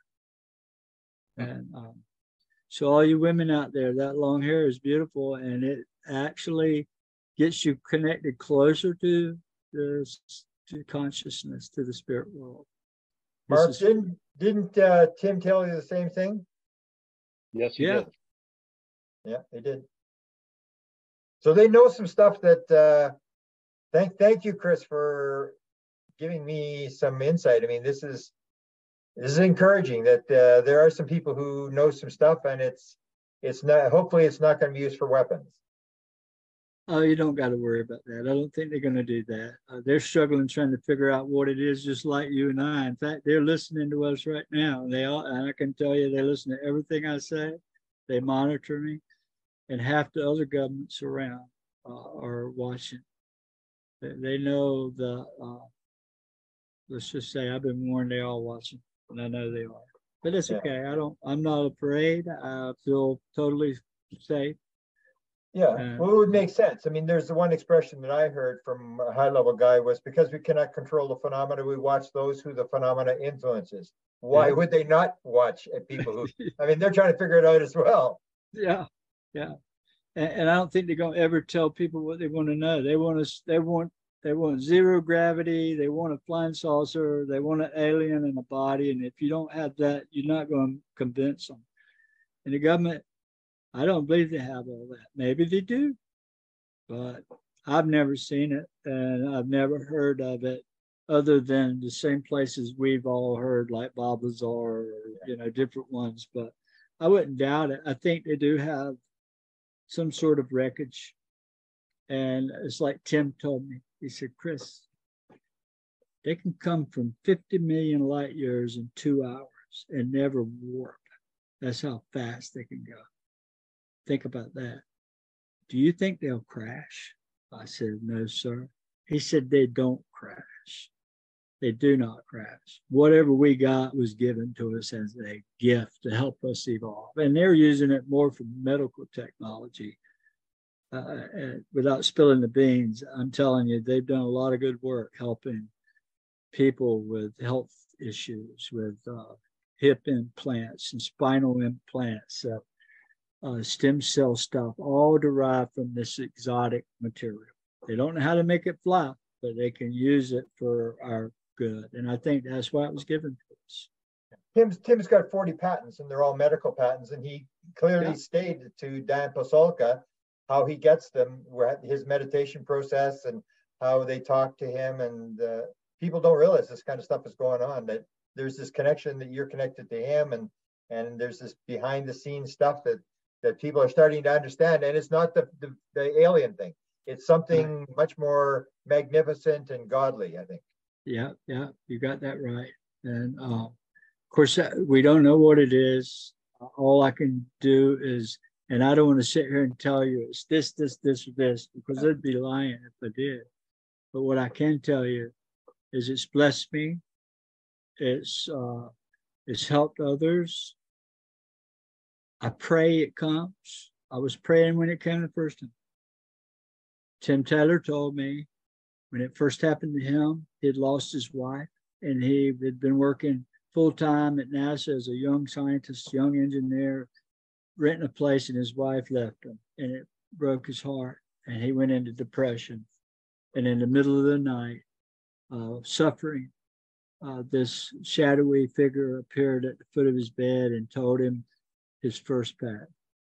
Speaker 1: And um, so all you women out there, that long hair is beautiful, and it actually gets you connected closer to the to consciousness, to the spirit world. This
Speaker 2: Mark,
Speaker 1: is,
Speaker 2: didn't didn't uh, Tim tell you the same thing?
Speaker 3: Yes, he
Speaker 1: yeah.
Speaker 3: did.
Speaker 2: Yeah, they did. So they know some stuff that. Uh, thank thank you, Chris, for giving me some insight. I mean, this is this is encouraging that uh, there are some people who know some stuff, and it's it's not. Hopefully, it's not going to be used for weapons.
Speaker 1: Oh, you don't got to worry about that. I don't think they're going to do that. Uh, they're struggling trying to figure out what it is, just like you and I. In fact, they're listening to us right now. They all, and I can tell you, they listen to everything I say. They monitor me, and half the other governments around uh, are watching. They, they know the. Uh, let's just say I've been warned. They're all watching, and I know they are. But it's okay. I don't. I'm not afraid. I feel totally safe.
Speaker 2: Yeah,
Speaker 1: Uh,
Speaker 2: well, it would make sense. I mean, there's the one expression that I heard from a high-level guy was because we cannot control the phenomena, we watch those who the phenomena influences. Why
Speaker 1: Yeah.
Speaker 2: would they not watch at people who? I mean, they're trying to figure it out as well.
Speaker 1: Yeah, yeah. And, and I don't think they're gonna ever tell people what they want to know. They want us. They want. They want zero gravity. They want a flying saucer. They want an alien in a body. And if you don't have that, you're not going to convince them. And the government, I don't believe they have all that. Maybe they do, but I've never seen it, and I've never heard of it other than the same places we've all heard, like Bob Lazar or, you know, different ones. But I wouldn't doubt it. I think they do have some sort of wreckage. And it's like Tim told me. He said, Chris, they can come from fifty million light years in two hours and never warp. That's how fast they can go. Think about that. Do you think they'll crash? I said, no, sir. He said, they don't crash. They do not crash. Whatever we got was given to us as a gift to help us evolve. And they're using it more for medical technology. Uh, without spilling the beans, I'm telling you, they've done a lot of good work helping people with health issues, with uh, hip implants and spinal implants. So uh, stem cell stuff, all derived from this exotic material. They don't know how to make it fly, but they can use it for our good. And I think that's why it was given to us.
Speaker 2: Tim's Tim's got forty patents, and they're all medical patents. And he clearly
Speaker 1: Yeah.
Speaker 2: stated to Dan Pasolka how he gets them, his meditation process, and how they talk to him. And uh, people don't realize this kind of stuff is going on, that there's this connection, that you're connected to him, and and there's this behind the scenes stuff that that people are starting to understand. And it's not the the, the alien thing. It's something much more magnificent and godly, I think.
Speaker 1: Yeah, yeah, you got that right. And uh, of course, uh, we don't know what it is. All I can do is, and I don't want to sit here and tell you it's this, this, this, or this, because I'd be lying if I did. But what I can tell you is it's blessed me. It's uh, it's helped others. I pray it comes. I was praying when it came the first time. Tim Taylor told me when it first happened to him, he'd lost his wife, and he had been working full-time at NASA as a young scientist, young engineer, renting a place, and his wife left him, and it broke his heart, and he went into depression. And in the middle of the night, uh, suffering, uh, this shadowy figure appeared at the foot of his bed and told him his first path.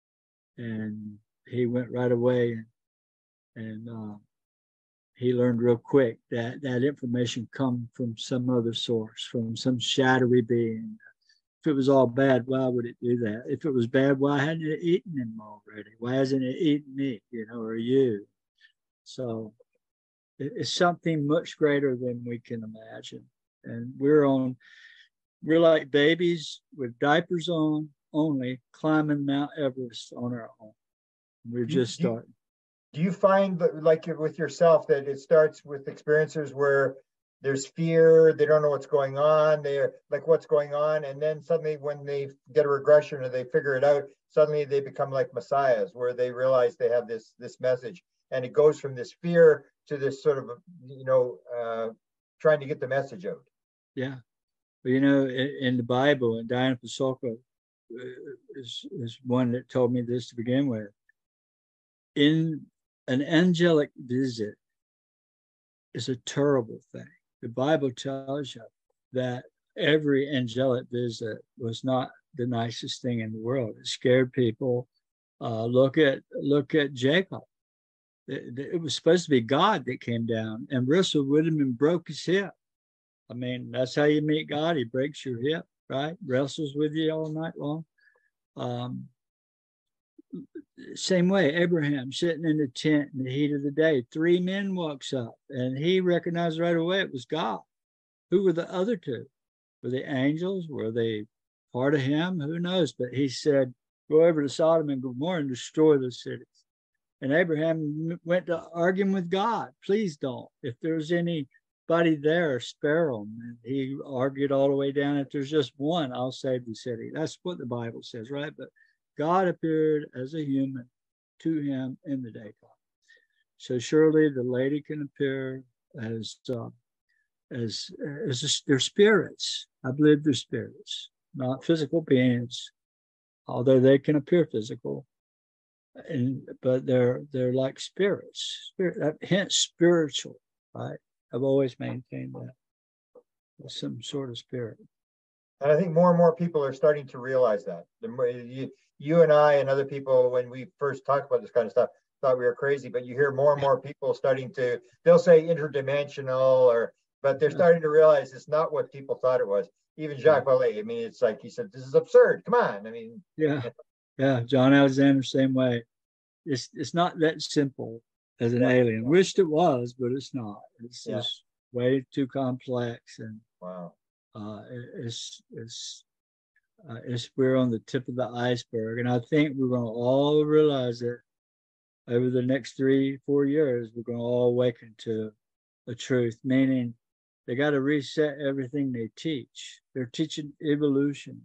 Speaker 1: And he went right away, and, and uh, he learned real quick that that information come from some other source, from some shadowy being. If it was all bad, why would it do that? If it was bad, why hadn't it eaten him already? Why hasn't it eaten me, you know, or you? So it's something much greater than we can imagine. And we're on, we're like babies with diapers on only, climbing Mount Everest on our own. We're just starting.
Speaker 2: Do you find that, like with yourself, that it starts with experiences where there's fear, they don't know what's going on, they're like, what's going on? And then suddenly when they get a regression or they figure it out, suddenly they become like messiahs, where they realize they have this, this message. And it goes from this fear to this sort of, you know, uh, trying to get the message out.
Speaker 1: Yeah. But, you know, in, in the Bible, and Diana Pasolka is, is one that told me this to begin with. In an angelic visit is a terrible thing. The Bible tells you that every angelic visit was not the nicest thing in the world. It scared people. Uh, look at look at Jacob. It, it was supposed to be God that came down and wrestled with him and broke his hip. I mean, that's how you meet God. He breaks your hip, right? Wrestles with you all night long. Um, Same way, Abraham sitting in the tent in the heat of the day, three men walks up, and he recognized right away it was God. Who were the other two? Were they angels? Were they part of him? Who knows? But he said, go over to Sodom and Gomorrah and destroy the cities. And Abraham went to arguing with God. Please don't. If there's anybody there, spare them. And he argued all the way down. If there's just one, I'll save the city. That's what the Bible says, right? But God appeared as a human to him in the daytime. So surely the lady can appear as uh, as as a, they're spirits. I believe they're spirits, not physical beings, although they can appear physical. And but they're they're like spirits, spirit, hence spiritual, right? I've always maintained that. Some sort of spirit.
Speaker 2: And I think more and more people are starting to realize that. The more you, you and I and other people, when we first talked about this kind of stuff, thought we were crazy. But you hear more and more people starting to, they'll say interdimensional, or, but they're starting to realize it's not what people thought it was. Even Jacques Vallée, I mean, it's like he said, this is absurd. Come on. I mean,
Speaker 1: yeah, yeah. John Alexander, same way. It's it's not that simple as an
Speaker 2: yeah.
Speaker 1: alien. Wished it was, but it's not. It's
Speaker 2: yeah.
Speaker 1: just way too complex, and
Speaker 2: wow.
Speaker 1: Uh, it's it's uh, it's we're on the tip of the iceberg, and I think we're going to all realize that over the next three, four years, we're going to all awaken to a truth. Meaning, they got to reset everything they teach. They're teaching evolution.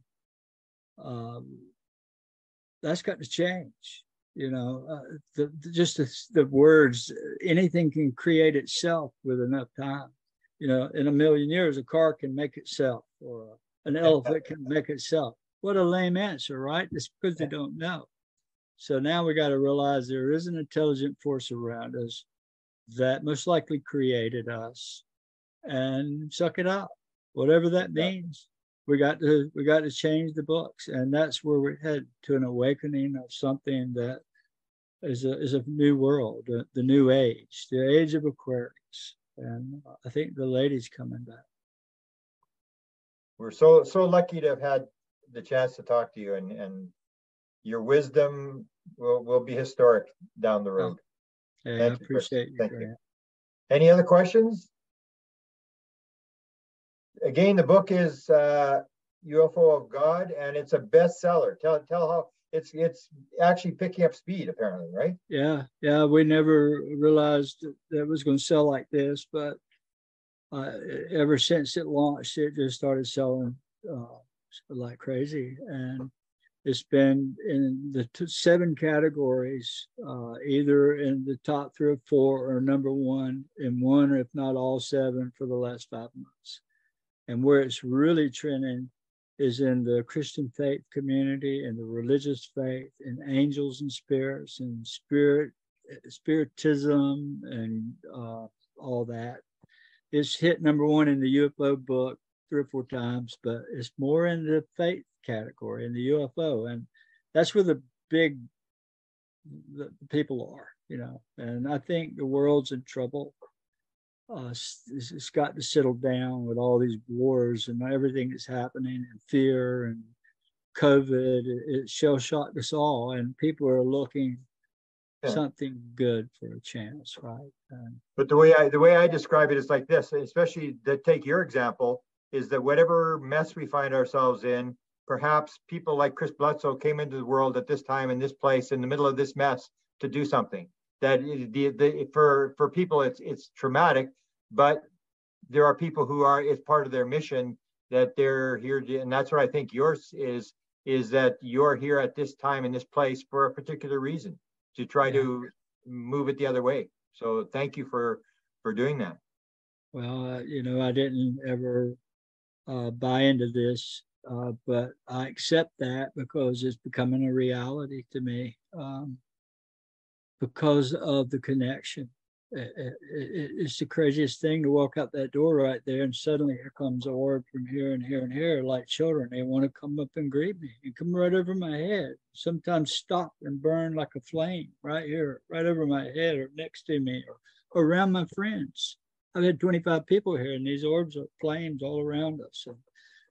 Speaker 1: Um, that's got to change. You know, uh, the, the, just the, the words. Anything can create itself with enough time. You know, in a million years, a car can make itself, or an elephant can make itself. What a lame answer, right? It's because they don't know. So now we got to realize there is an intelligent force around us that most likely created us, and suck it up, whatever that means. We got to we got to change the books, and that's where we head to an awakening of something that is a is a new world, the, the new age, the age of Aquarius, and I think the lady's coming back.
Speaker 2: We're so so lucky to have had the chance to talk to you, and and your wisdom will will be historic down the road.
Speaker 1: Hey,
Speaker 2: Thank
Speaker 1: I
Speaker 2: you, Chris.
Speaker 1: appreciate you.
Speaker 2: Thank
Speaker 1: Grant.
Speaker 2: you. Any other questions? Again, the book is uh, U F O of God, and it's a bestseller. Tell tell how it's it's actually picking up speed, apparently, right?
Speaker 1: Yeah, yeah. We never realized that it was going to sell like this, but uh, ever since it launched, it just started selling uh, like crazy, and it's been in the t- seven categories, uh, either in the top three or four, or number one in one, or if not all seven, for the last five months. And where it's really trending is in the Christian faith community and the religious faith, and angels and spirits and spirit spiritism and uh, all that. It's hit number one in the U F O book three or four times, but it's more in the faith category, in the U F O, and that's where the big the people are, you know. And I think the world's in trouble. Uh, it's, it's got to settle down with all these wars and everything that's happening, and fear and COVID. It, it shell shocked us all, and people are looking
Speaker 2: Yeah.
Speaker 1: something good for a chance, right? And,
Speaker 2: But the way I the way I describe it is like this, especially to take your example, is that whatever mess we find ourselves in, perhaps people like Chris Bledsoe came into the world at this time, in this place, in the middle of this mess, to do something. That the, the for for people it's it's traumatic, but there are people who are, it's part of their mission that they're here to, and that's what I think yours is, is that you're here at this time in this place for a particular reason, to try
Speaker 1: Yeah.
Speaker 2: to move it the other way. So thank you for for doing that.
Speaker 1: well, uh, you know, I didn't ever uh, buy into this, uh, but I accept that because it's becoming a reality to me, um, because of the connection. It, it, it, it's the craziest thing to walk out that door right there, and suddenly here comes a orb from here and here and here, like children. They want to come up and greet me and come right over my head. Sometimes stop and burn like a flame right here, right over my head, or next to me, or, or around my friends. I've had twenty-five people here, and these orbs are flames all around us. And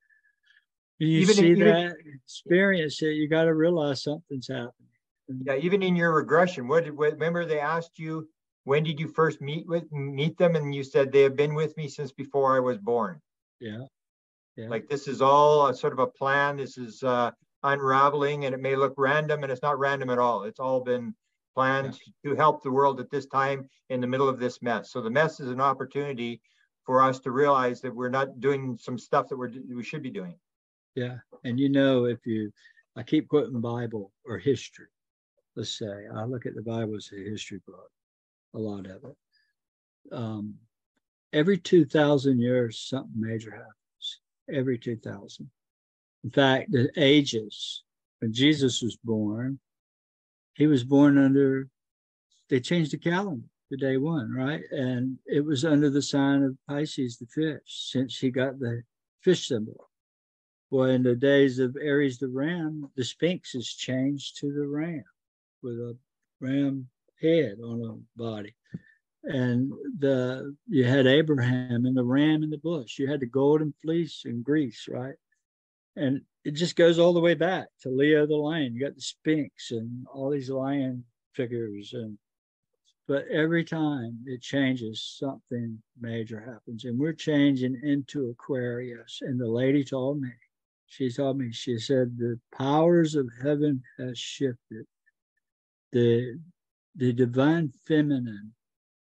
Speaker 1: you
Speaker 2: Even
Speaker 1: see
Speaker 2: if- even-
Speaker 1: that, experience it, you got to realize something's happening. And
Speaker 2: Yeah, even in your regression, what did what, remember they asked you, when did you first meet with meet them, and you said they have been with me since before I was born.
Speaker 1: yeah, yeah,
Speaker 2: Like this is all a sort of a plan. This is uh, unraveling, and it may look random, and it's not random at all. It's all been planned to help the world at this time in the middle of this mess. So the mess is an opportunity for us to realize that we're not doing some stuff that we're we should be doing.
Speaker 1: yeah. And you know, if you, I keep quoting Bible or history. Let's say I look at the Bible as a history book, a lot of it. Um, every two thousand years, something major happens. Every two thousand. In fact, the ages, when Jesus was born, he was born under, they changed the calendar to day one, right? And it was under the sign of Pisces, the fish, since he got the fish symbol. Well, in the days of Aries the ram, the Sphinx is changed to the ram with a ram head on a body. And the you had Abraham and the ram in the bush. You had the golden fleece in Greece, right? And it just goes all the way back to Leo the lion. You got the Sphinx and all these lion figures. And but every time it changes, something major happens. And we're changing into Aquarius. And the lady told me, she told me, she said, the powers of heaven has shifted. The, the divine feminine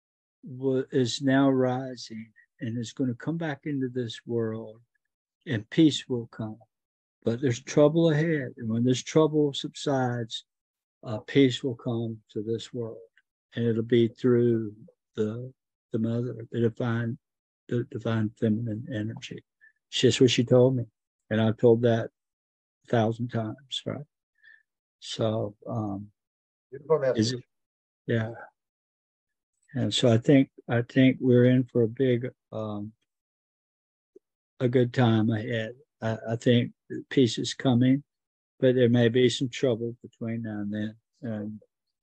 Speaker 1: is now rising, and is going to come back into this world, and peace will come. But there's trouble ahead. And when this trouble subsides, uh, peace will come to this world. And it'll be through the the mother, the divine, the divine feminine energy. It's just what she told me. And I've told that a thousand times, right? So um,
Speaker 2: Beautiful message.
Speaker 1: Is it? Yeah. And so I think I think we're in for a big um, a good time ahead. I, I think peace is coming, but there may be some trouble between now and then. And,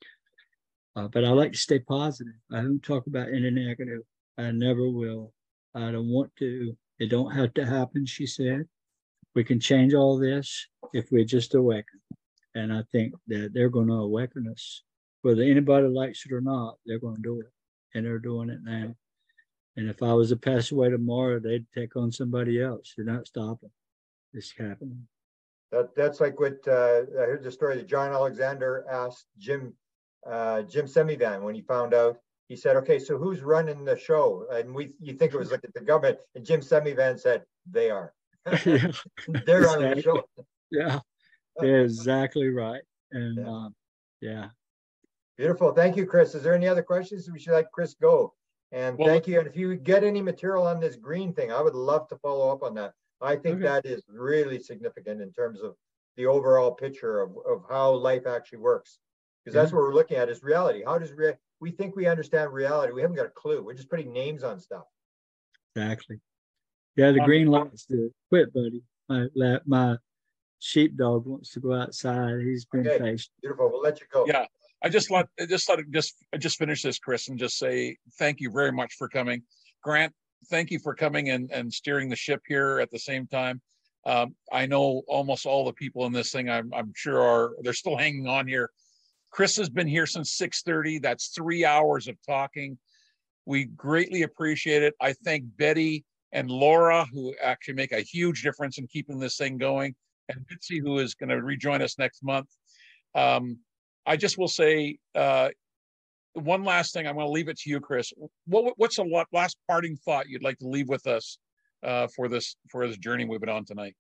Speaker 1: uh, but I like to stay positive. I don't talk about any negative. I never will. I don't want to. It don't have to happen, she said. We can change all this if we just awaken. And I think that they're going to awaken us. Whether anybody likes it or not, they're going to do it. And they're doing it now. And if I was to pass away tomorrow, they'd take on somebody else. They're not stopping. It's happening.
Speaker 2: That that's like what uh, I heard the story that John Alexander asked Jim uh, Jim Semivan when he found out. He said, "Okay, so who's running the show?" And we you think it was like the government, and Jim Semivan said, "They are.
Speaker 1: Yeah,
Speaker 2: They're
Speaker 1: exactly.
Speaker 2: running the show."
Speaker 1: Yeah, they're exactly right. And
Speaker 2: Yeah.
Speaker 1: um, yeah,
Speaker 2: Beautiful. Thank you, Chris. Is there any other questions? We should let Chris go. And
Speaker 3: Well,
Speaker 2: thank you. And if you get any material on this green thing, I would love to follow up on that. I think
Speaker 1: Okay.
Speaker 2: that is really significant in terms of the overall picture of, of how life actually works. Because that's
Speaker 1: Yeah.
Speaker 2: what we're looking at is reality. How does rea- we think we understand reality? We haven't got a clue. We're just putting names on stuff.
Speaker 1: exactly. Yeah, the
Speaker 3: Um,
Speaker 1: green lights do. Quit, buddy. My la- my sheepdog wants to go outside. He's been
Speaker 2: Okay.
Speaker 1: patient.
Speaker 2: Beautiful. We'll let you go.
Speaker 3: Yeah, I just let I just let it just I just finish this, Chris, and just say thank you very much for coming. Grant, thank you for coming and, and steering the ship here at the same time. Um, I know almost all the people in this thing, I'm, I'm sure are, they're still hanging on here. Chris has been here since six thirty. That's three hours of talking. We greatly appreciate it. I thank Betty and Laura, who actually make a huge difference in keeping this thing going, and Bitsy, who is going to rejoin us next month. Um, I just will say uh, one last thing. I'm going to leave it to you, Chris. What, what's the last parting thought you'd like to leave with us uh, for this for this journey we've been on tonight?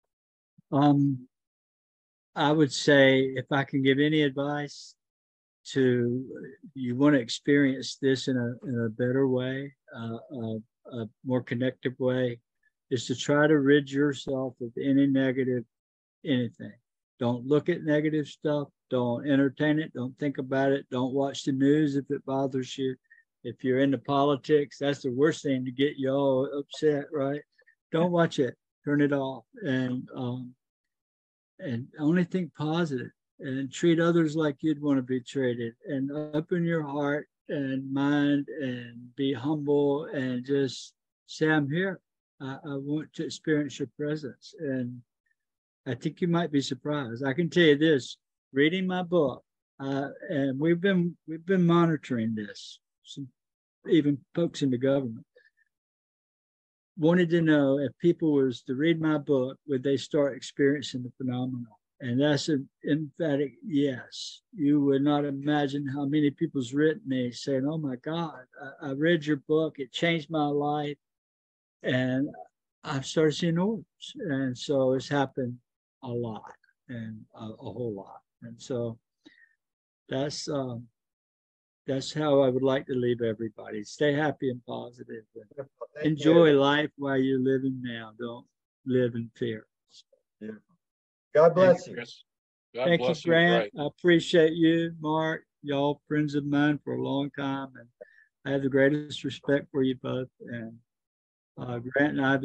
Speaker 1: Um, I would say if I can give any advice to you want to experience this in a in a better way, uh, a, a more connective way, is to try to rid yourself of any negative anything. Don't look at negative stuff. Don't entertain it. Don't think about it. Don't watch the news if it bothers you. If you're into politics, that's the worst thing to get you all upset, right? Don't watch it. Turn it off. And um, and only think positive and treat others like you'd want to be treated. And open your heart and mind and be humble and just say, I'm here. I, I want to experience your presence. And I think you might be surprised. I can tell you this, reading my book, uh, and we've been we've been monitoring this, some, even folks in the government wanted to know if people was to read my book, would they start experiencing the phenomenon? And that's an emphatic yes. You would not imagine how many people's written me saying, oh my God, I, I read your book, it changed my life. And I've started seeing orders. And so it's happened a lot and a, a whole lot. And so that's um, that's how I would like to leave everybody. Stay happy and positive. And
Speaker 2: Thank
Speaker 1: enjoy
Speaker 2: you.
Speaker 1: life while you're living now. Don't live in fear.
Speaker 2: Beautiful. God bless
Speaker 3: Thank
Speaker 2: you.
Speaker 3: Chris. God
Speaker 1: Thank you,
Speaker 3: bless you.
Speaker 1: Grant.
Speaker 3: Right.
Speaker 1: I appreciate you, Mark. Y'all friends of mine for a long time. And I have the greatest respect for you both. And uh, Grant and I have